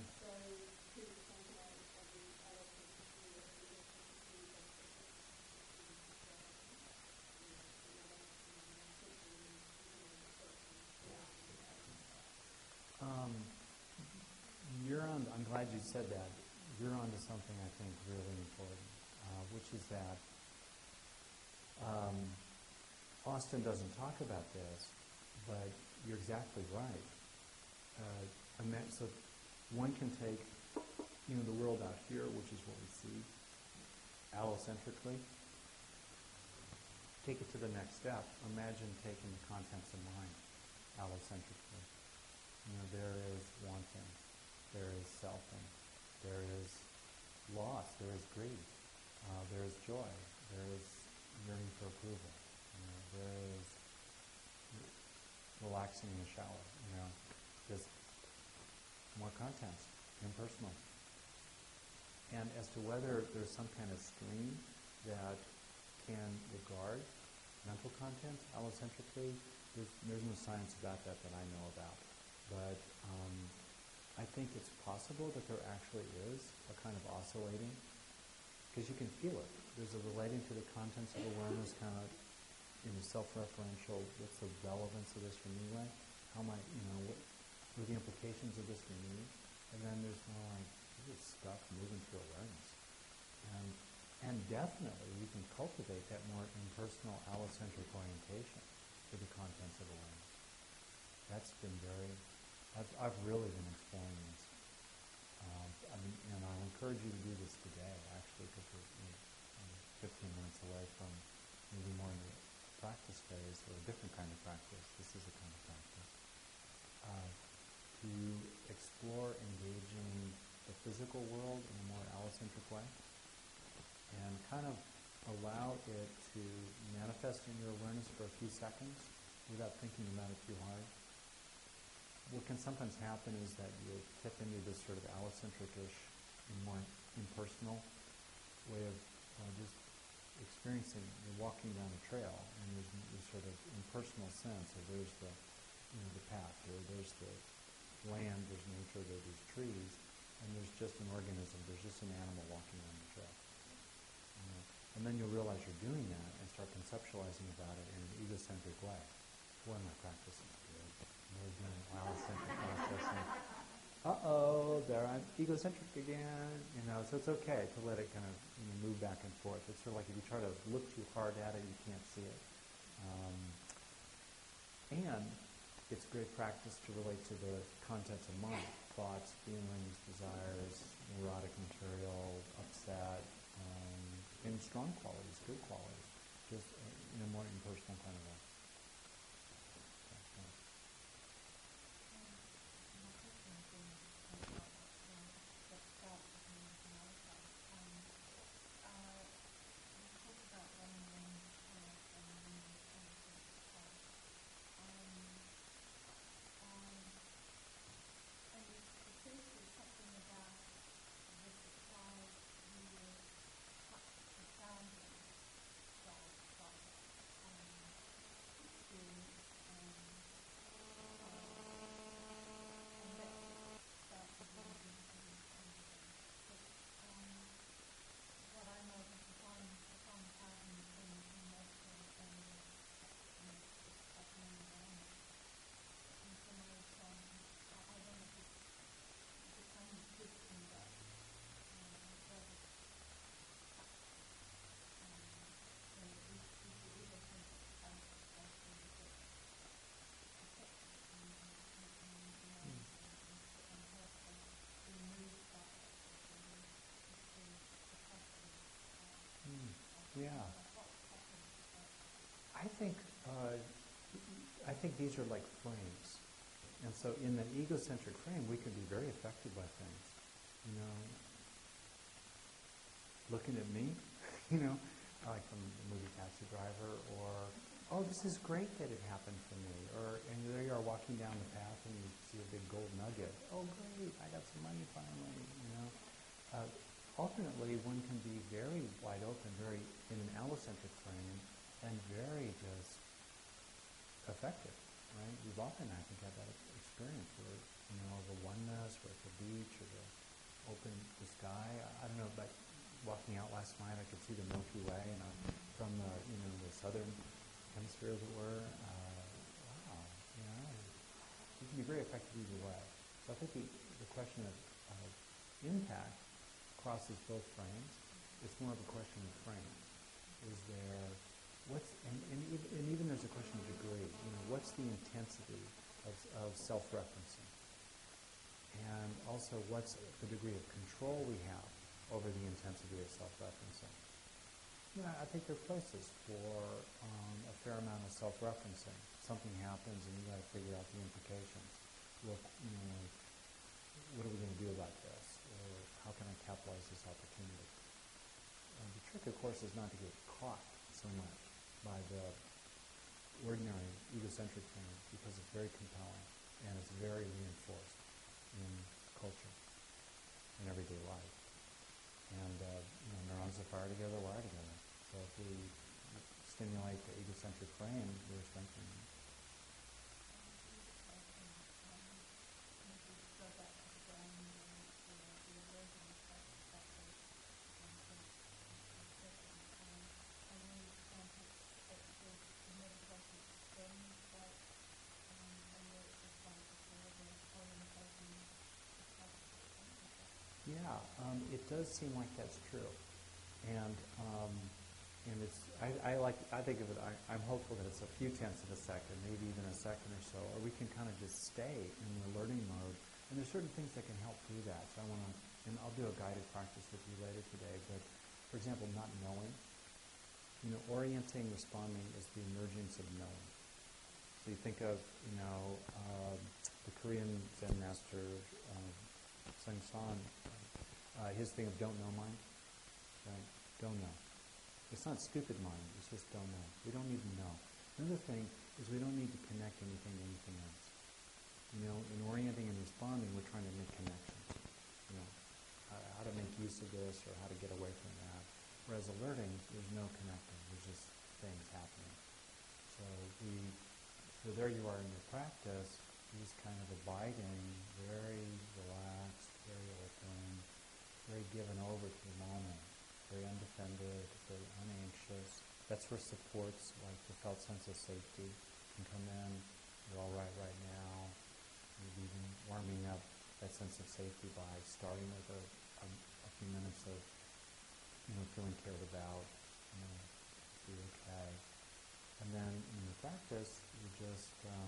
Um, you're on. I'm glad you said that. You're on to something I think really important, uh, which is that um, Austin doesn't talk about this, but you're exactly right. Uh, ima- so one can take, you know, the world out here, which is what we see, allocentrically. Take it to the next step. Imagine taking the contents of mind allocentrically. You know, there is wanting, there is selfing, there is loss, there is grief, uh, there is joy, there is yearning for approval, you know, there is relaxing in the shower, you know, just more contents, impersonal. And as to whether there's some kind of stream that can regard mental content allocentrically, there's, there's no science about that that I know about. But um, I think it's possible that there actually is a kind of oscillating, because you can feel it. There's a relating to the contents of awareness kind of, you know, self-referential. What's the relevance of this for me? Like, how am I, you know, what, what are the implications of this for me? And then there's more like, this stuff moving through awareness. And, and definitely you can cultivate that more impersonal allocentric orientation to the contents of awareness. That's been very, I've, I've really been exploring this. Um, I mean, and I'll encourage you to do this today, actually, because we're you know, fifteen minutes away from moving more into the practice phase, or a different kind of practice. This is a kind of practice. Uh, to explore engaging the physical world in a more allocentric way, and kind of allow it to manifest in your awareness for a few seconds without thinking about it too hard. What can sometimes happen is that you tip into this sort of allocentric-ish and more impersonal way of uh, just experiencing. You're walking down a trail, and there's this sort of impersonal sense of there's the, you know, the path, or there's the land, there's nature, there are these trees, and there's just an organism, there's just an animal walking down the trail. You know? And then you'll realize you're doing that and start conceptualizing about it in an egocentric way. Boy, my practice is good. We're doing allocentric processing. Uh-oh, there I'm egocentric again. You know, so it's okay to let it kind of you know, move back and forth. It's sort of like if you try to look too hard at it, you can't see it. Um, and it's great practice to relate to the contents of mind, thoughts, feelings, desires, neurotic material, upset, um, and strong qualities, good qualities, just uh, in a more impersonal kind of way. think uh, I think these are like frames. And so in an egocentric frame, we can be very affected by things. You know, looking at me, you know, like from the movie Taxi Driver, or, oh, this is great that it happened for me. Or, and there you are walking down the path and you see a big gold nugget. Oh, great, I got some money finally, you know. Uh, ultimately, one can be very wide open, very in an allocentric frame, and very just affected, right? We've often, I think, had that experience where, you know, the oneness, or at the beach, or the open the sky. I, I don't know, but walking out last night, I could see the Milky Way, and I'm from the, you know, the southern hemisphere, as it were. Uh, wow, you know, you can be very affected either way. So I think the, the question of, of impact crosses both frames. It's more of a question of frame. Is there what's and, and, even, and even there's a question of degree. You know, what's the intensity of, of self-referencing, and also what's the degree of control we have over the intensity of self-referencing. Yeah, I think there are places for um, a fair amount of self-referencing. Something happens and you got to figure out the implications. Look, you know, what are we going to do about this? Or how can I capitalize this opportunity? And the trick, of course, is not to get caught so much by the ordinary egocentric thing, because it's very compelling and it's very reinforced in culture, in everyday life. And uh, you know, neurons that fire together wire together. So if we stimulate the egocentric frame, we're strengthening it. Yeah, um, it does seem like that's true, and um, and it's I, I like I think of it. I, I'm hopeful that it's a few tenths of a second, maybe even a second or so, or we can kind of just stay in the learning mode. And there's certain things that can help do that. So I want to, and I'll do a guided practice with you later today. But for example, not knowing, you know, orienting, responding is the emergence of knowing. So you think of, you know, uh, the Korean Zen master uh, Sung San. Uh, his thing of don't know mind, right? Don't know. It's not stupid mind, it's just don't know. We don't need to know. Another thing is we don't need to connect anything to anything else. You know, in orienting and responding, we're trying to make connections. You know, uh, how to make use of this or how to get away from that. Whereas alerting, there's no connecting. There's just things happening. So we, so there you are in your practice, just kind of abiding, very relaxed, very open, very given over to the moment, very undefended, very unanxious. That's where supports like the felt sense of safety can come in. You're all right right now. Maybe even warming up that sense of safety by starting with a, a, a few minutes of, you know, feeling cared about, you know, be okay. And then in the practice, you just um,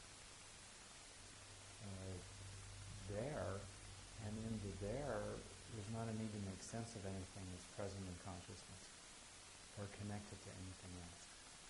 uh, there, and in the there, there's not a need to make sense of anything that's present in consciousness or connected to anything else.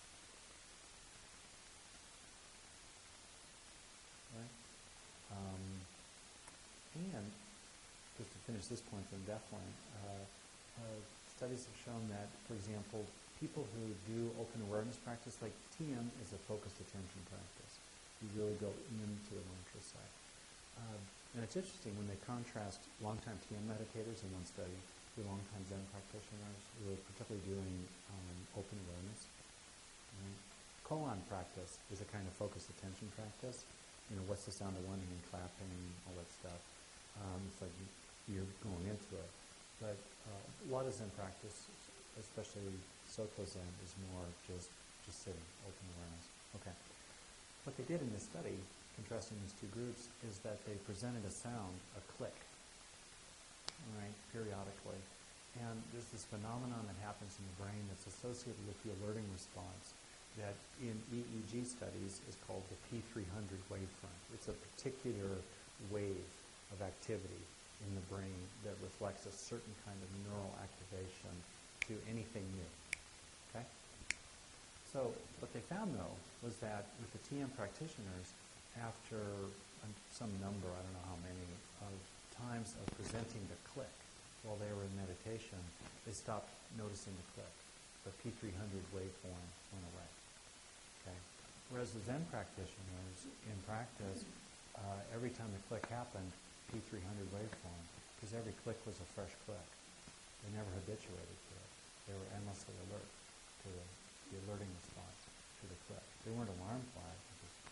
Right? Um, and just to finish this point, then definitely, uh, uh, studies have shown that, for example, people who do open awareness practice, like T M is a focused attention practice. You really go into the mantra side. Uh, and it's interesting when they contrast long-time T M meditators in one study with long-time Zen practitioners who are particularly doing um, open awareness. Right? Koan practice is a kind of focused attention practice. You know, what's the sound of one hand clapping, all that stuff. Um, it's like you're going into it. But uh, a lot of Zen practice, especially Soto Zen, is more just, just sitting, open awareness. Okay. What they did in this study, contrasting these two groups, is that they presented a sound, a click, all right, periodically. And there's this phenomenon that happens in the brain that's associated with the alerting response that in E E G studies is called the P three hundred wavefront. It's a particular wave of activity in the brain that reflects a certain kind of neural activation to anything new. Okay? So what they found, though, was that with the T M practitioners, after um, some number, I don't know how many, of times of presenting the click while they were in meditation, they stopped noticing the click. The P three hundred waveform went away. Okay? Whereas the Zen practitioners, in practice, uh, every time the click happened, P three hundred waveform, because every click was a fresh click. They never habituated to it. They were endlessly alert to the, the alerting response to the click. They weren't alarmed by it.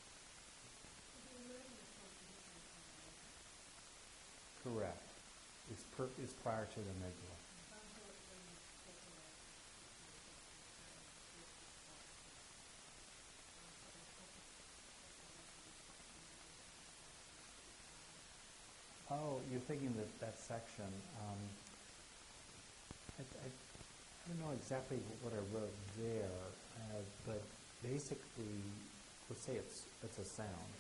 Correct. It's, per, it's prior to the amygdala. Oh, you're thinking that that section. Um, I, I, I don't know exactly what I wrote there, uh, but basically, let's say it's it's a sound.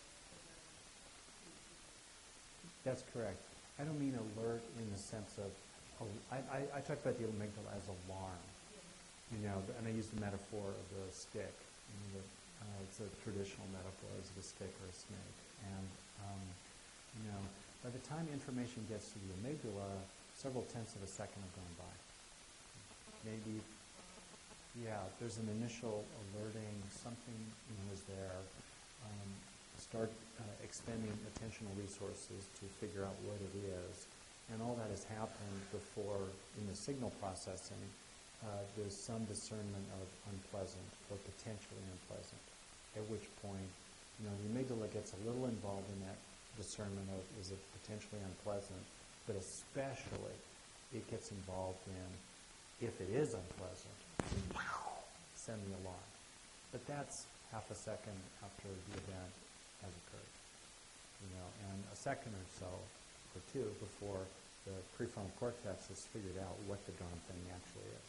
That's correct. I don't mean alert in the sense of, oh, I, I, I talk about the amygdala as alarm, you know, and I use the metaphor of the stick. You know, the, uh, it's a traditional metaphor as a stick or a snake. And, um, you know, by the time information gets to the amygdala, several tenths of a second have gone by. Maybe, yeah, there's an initial alerting, something you know, is there. Um, start uh, expending attentional resources to figure out what it is. And all that has happened before, in the signal processing, uh, there's some discernment of unpleasant or potentially unpleasant, at which point, you know, the amygdala gets a little involved in that discernment of is it potentially unpleasant, but especially it gets involved in if it is unpleasant, send the alarm. But that's half a second after the event has occurred, you know, and a second or so, or two, before the prefrontal cortex has figured out what the darn thing actually is.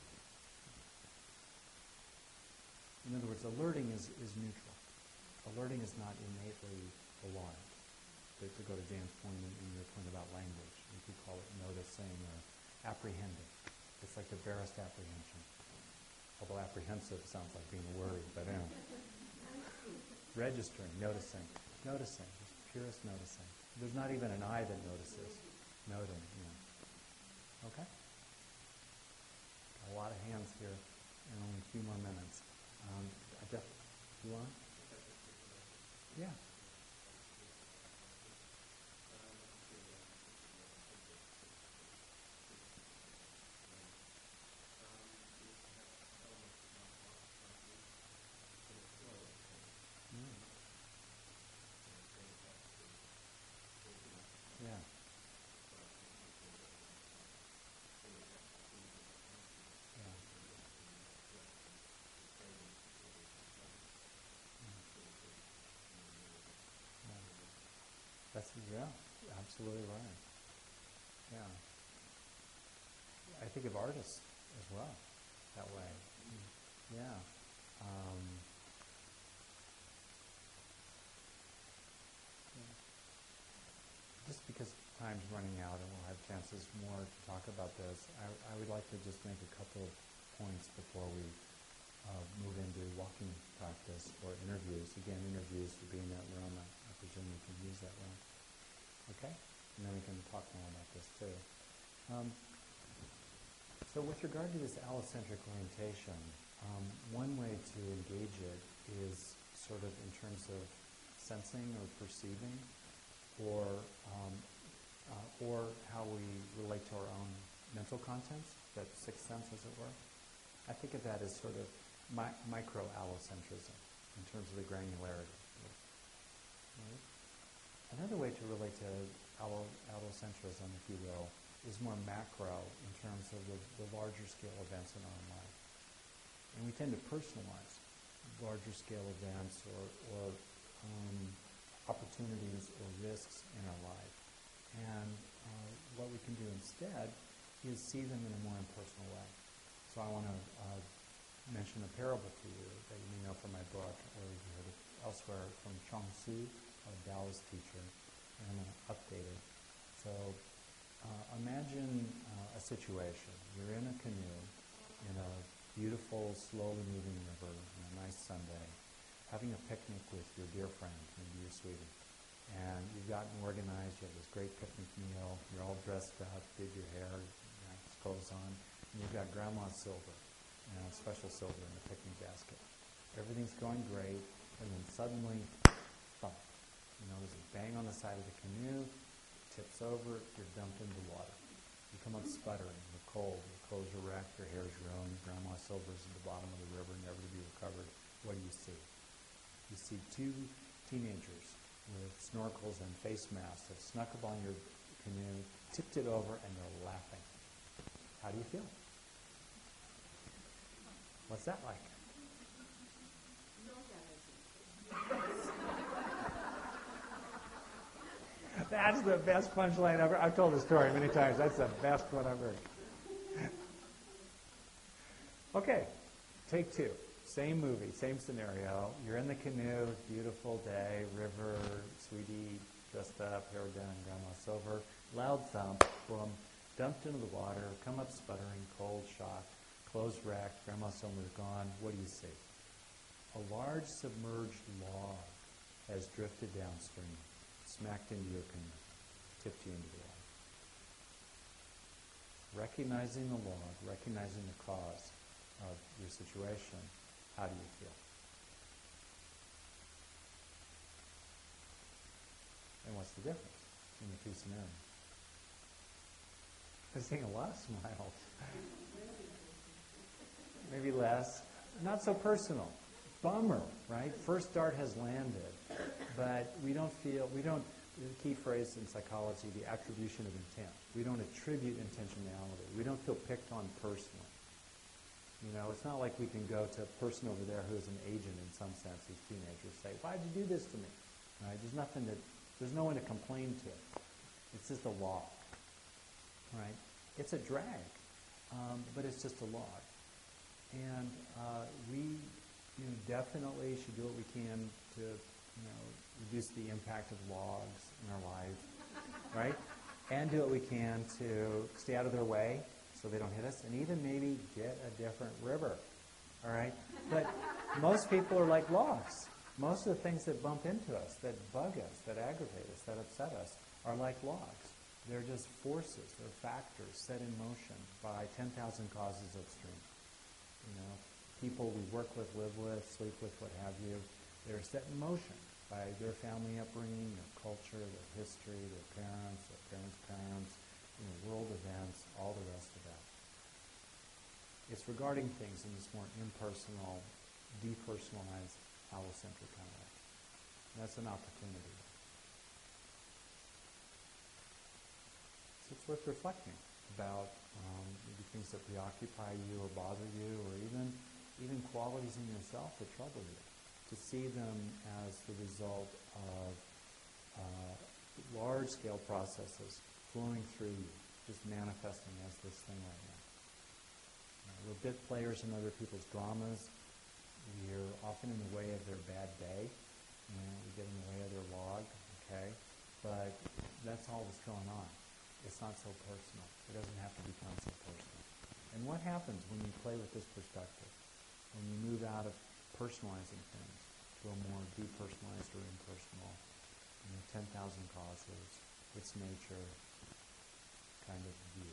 In other words, alerting is, is neutral. Alerting is not innately alarmed. To, to go to Dan's point in, in your point about language, you could call it noticing or apprehending. It's like the barest apprehension. Although apprehensive sounds like being worried, but anyway. Registering, noticing, noticing, just purest noticing. There's not even an eye that notices. Noting, you know. Okay? Got a lot of hands here and only a few more minutes. Um, I def- you want? Yeah. Yeah. Yeah. Yeah. That's, yeah, absolutely right. Yeah. I think of artists as well that way. Yeah. Um, yeah. Just because time's running out and we'll have chances more to talk about this, I, I would like to just make a couple of points before we uh, move into walking practice or interviews. Again, interviews would be in that room. I, I presume we can use that room. Okay? And then we can talk more about this too. Um, so with regard to this allocentric orientation, um, one way to engage it is sort of in terms of sensing or perceiving, or um, uh, or how we relate to our own mental contents, that sixth sense, as it were. I think of that as sort of mi- micro-allocentrism in terms of the granularity. Right? Another way to relate to allo- allocentrism, if you will, is more macro in terms of the, the larger scale events in our life. And we tend to personalize larger scale events or, or um, opportunities or risks in our life. And uh, what we can do instead is see them in a more impersonal way. So I want to uh, mention a parable to you that you may know from my book, or you heard it elsewhere from Chuang Tzu, a Taoist teacher, and I'm going to update it. So uh, imagine uh, a situation. You're in a canoe in a beautiful, slowly moving river on a nice Sunday, having a picnic with your dear friend, maybe your sweetie. And you've gotten organized, you have this great picnic meal, you're all dressed up, did your hair, nice clothes on, and you've got Grandma's silver, you know, special silver in the picnic basket. Everything's going great, and then suddenly, thump. You know, there's a bang on the side of the canoe, tips over, you're dumped into the water. You come up sputtering, you're cold, your clothes are wrecked, your hair's ruined, Grandma's silver's at the bottom of the river, never to be recovered. What do you see? You see two teenagers with snorkels and face masks have snuck up on your canoe, tipped it over, and they're laughing. How do you feel? What's that like? That's the best punchline ever. I've told the story many times. That's the best one I've heard. Okay, take two. Same movie, same scenario. You're in the canoe, beautiful day, river, sweetie, dressed up, hair done, Grandma silver, loud thump, boom, dumped into the water, come up sputtering, cold, shocked, clothes wrecked, Grandma silver's gone. What do you see? A large submerged log has drifted downstream, smacked into your canoe, tipped you into the water. Recognizing the log, recognizing the cause of your situation, how do you feel? And what's the difference in the two scenarios? I'm seeing a lot of smiles. Maybe less. Not so personal. Bummer, right? First dart has landed, but we don't feel, we don't, the key phrase in psychology, the attribution of intent. We don't attribute intentionality. We don't feel picked on personally. You know, it's not like we can go to a person over there who is an agent in some sense, these teenagers, say, why'd you do this to me? Right? There's nothing to, there's no one to complain to. It's just a log. Right? It's a drag, um, but it's just a log. And uh, we you know, definitely should do what we can to you know, reduce the impact of logs in our life, right? And do what we can to stay out of their way so they don't hit us, and even maybe get a different river, all right? But most people are like logs. Most of the things that bump into us, that bug us, that aggravate us, that upset us, are like logs. They're just forces, they're factors set in motion by ten thousand causes upstream. You know, people we work with, live with, sleep with, what have you, they're set in motion by their family upbringing, their culture, their history, their parents, their parents' parents, you know, world events, all the rest of that. It's regarding things in this more impersonal, depersonalized, allocentric kind of way. And that's an opportunity. So it's worth reflecting about um, maybe things that preoccupy you or bother you, or even even qualities in yourself that trouble you. To see them as the result of uh, large-scale processes flowing through you, just manifesting as this thing right now. Uh, we're bit players in other people's dramas. We're often in the way of their bad day. You know, we get in the way of their log, okay? But that's all that's going on. It's not so personal. It doesn't have to become so personal. And what happens when you play with this perspective? When you move out of personalizing things to a more depersonalized or impersonal, you know, ten thousand causes, its nature kind of view.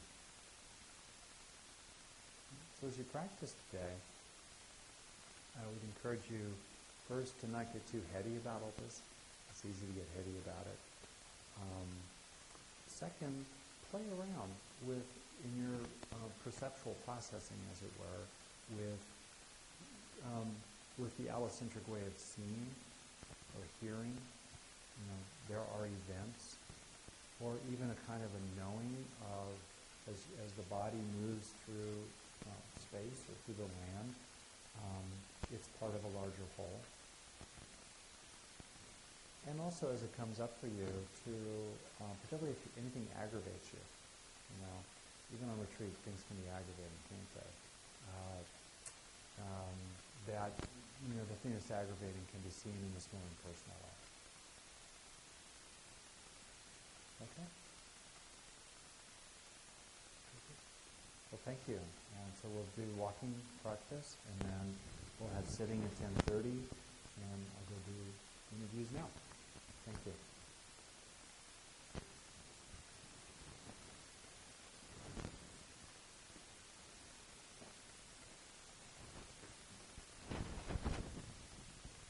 So as you practice today, I would encourage you first to not get too heady about all this. It's easy to get heady about it. Um, second, play around with, in your uh, perceptual processing, as it were, with um, with the allocentric way of seeing or hearing. You know, there are events, or even a kind of a knowing of, as as the body moves through uh, space or through the land, um, it's part of a larger whole. And also, as it comes up for you, to uh, particularly if anything aggravates you, you know, even on retreat, things can be aggravating, can't they? Uh, um, that you know, the thing that's aggravating can be seen in this more impersonal way. Okay. Okay. Thank you. And so we'll do walking practice, and then we'll have sitting at ten thirty, and I'll go do interviews now. Thank you.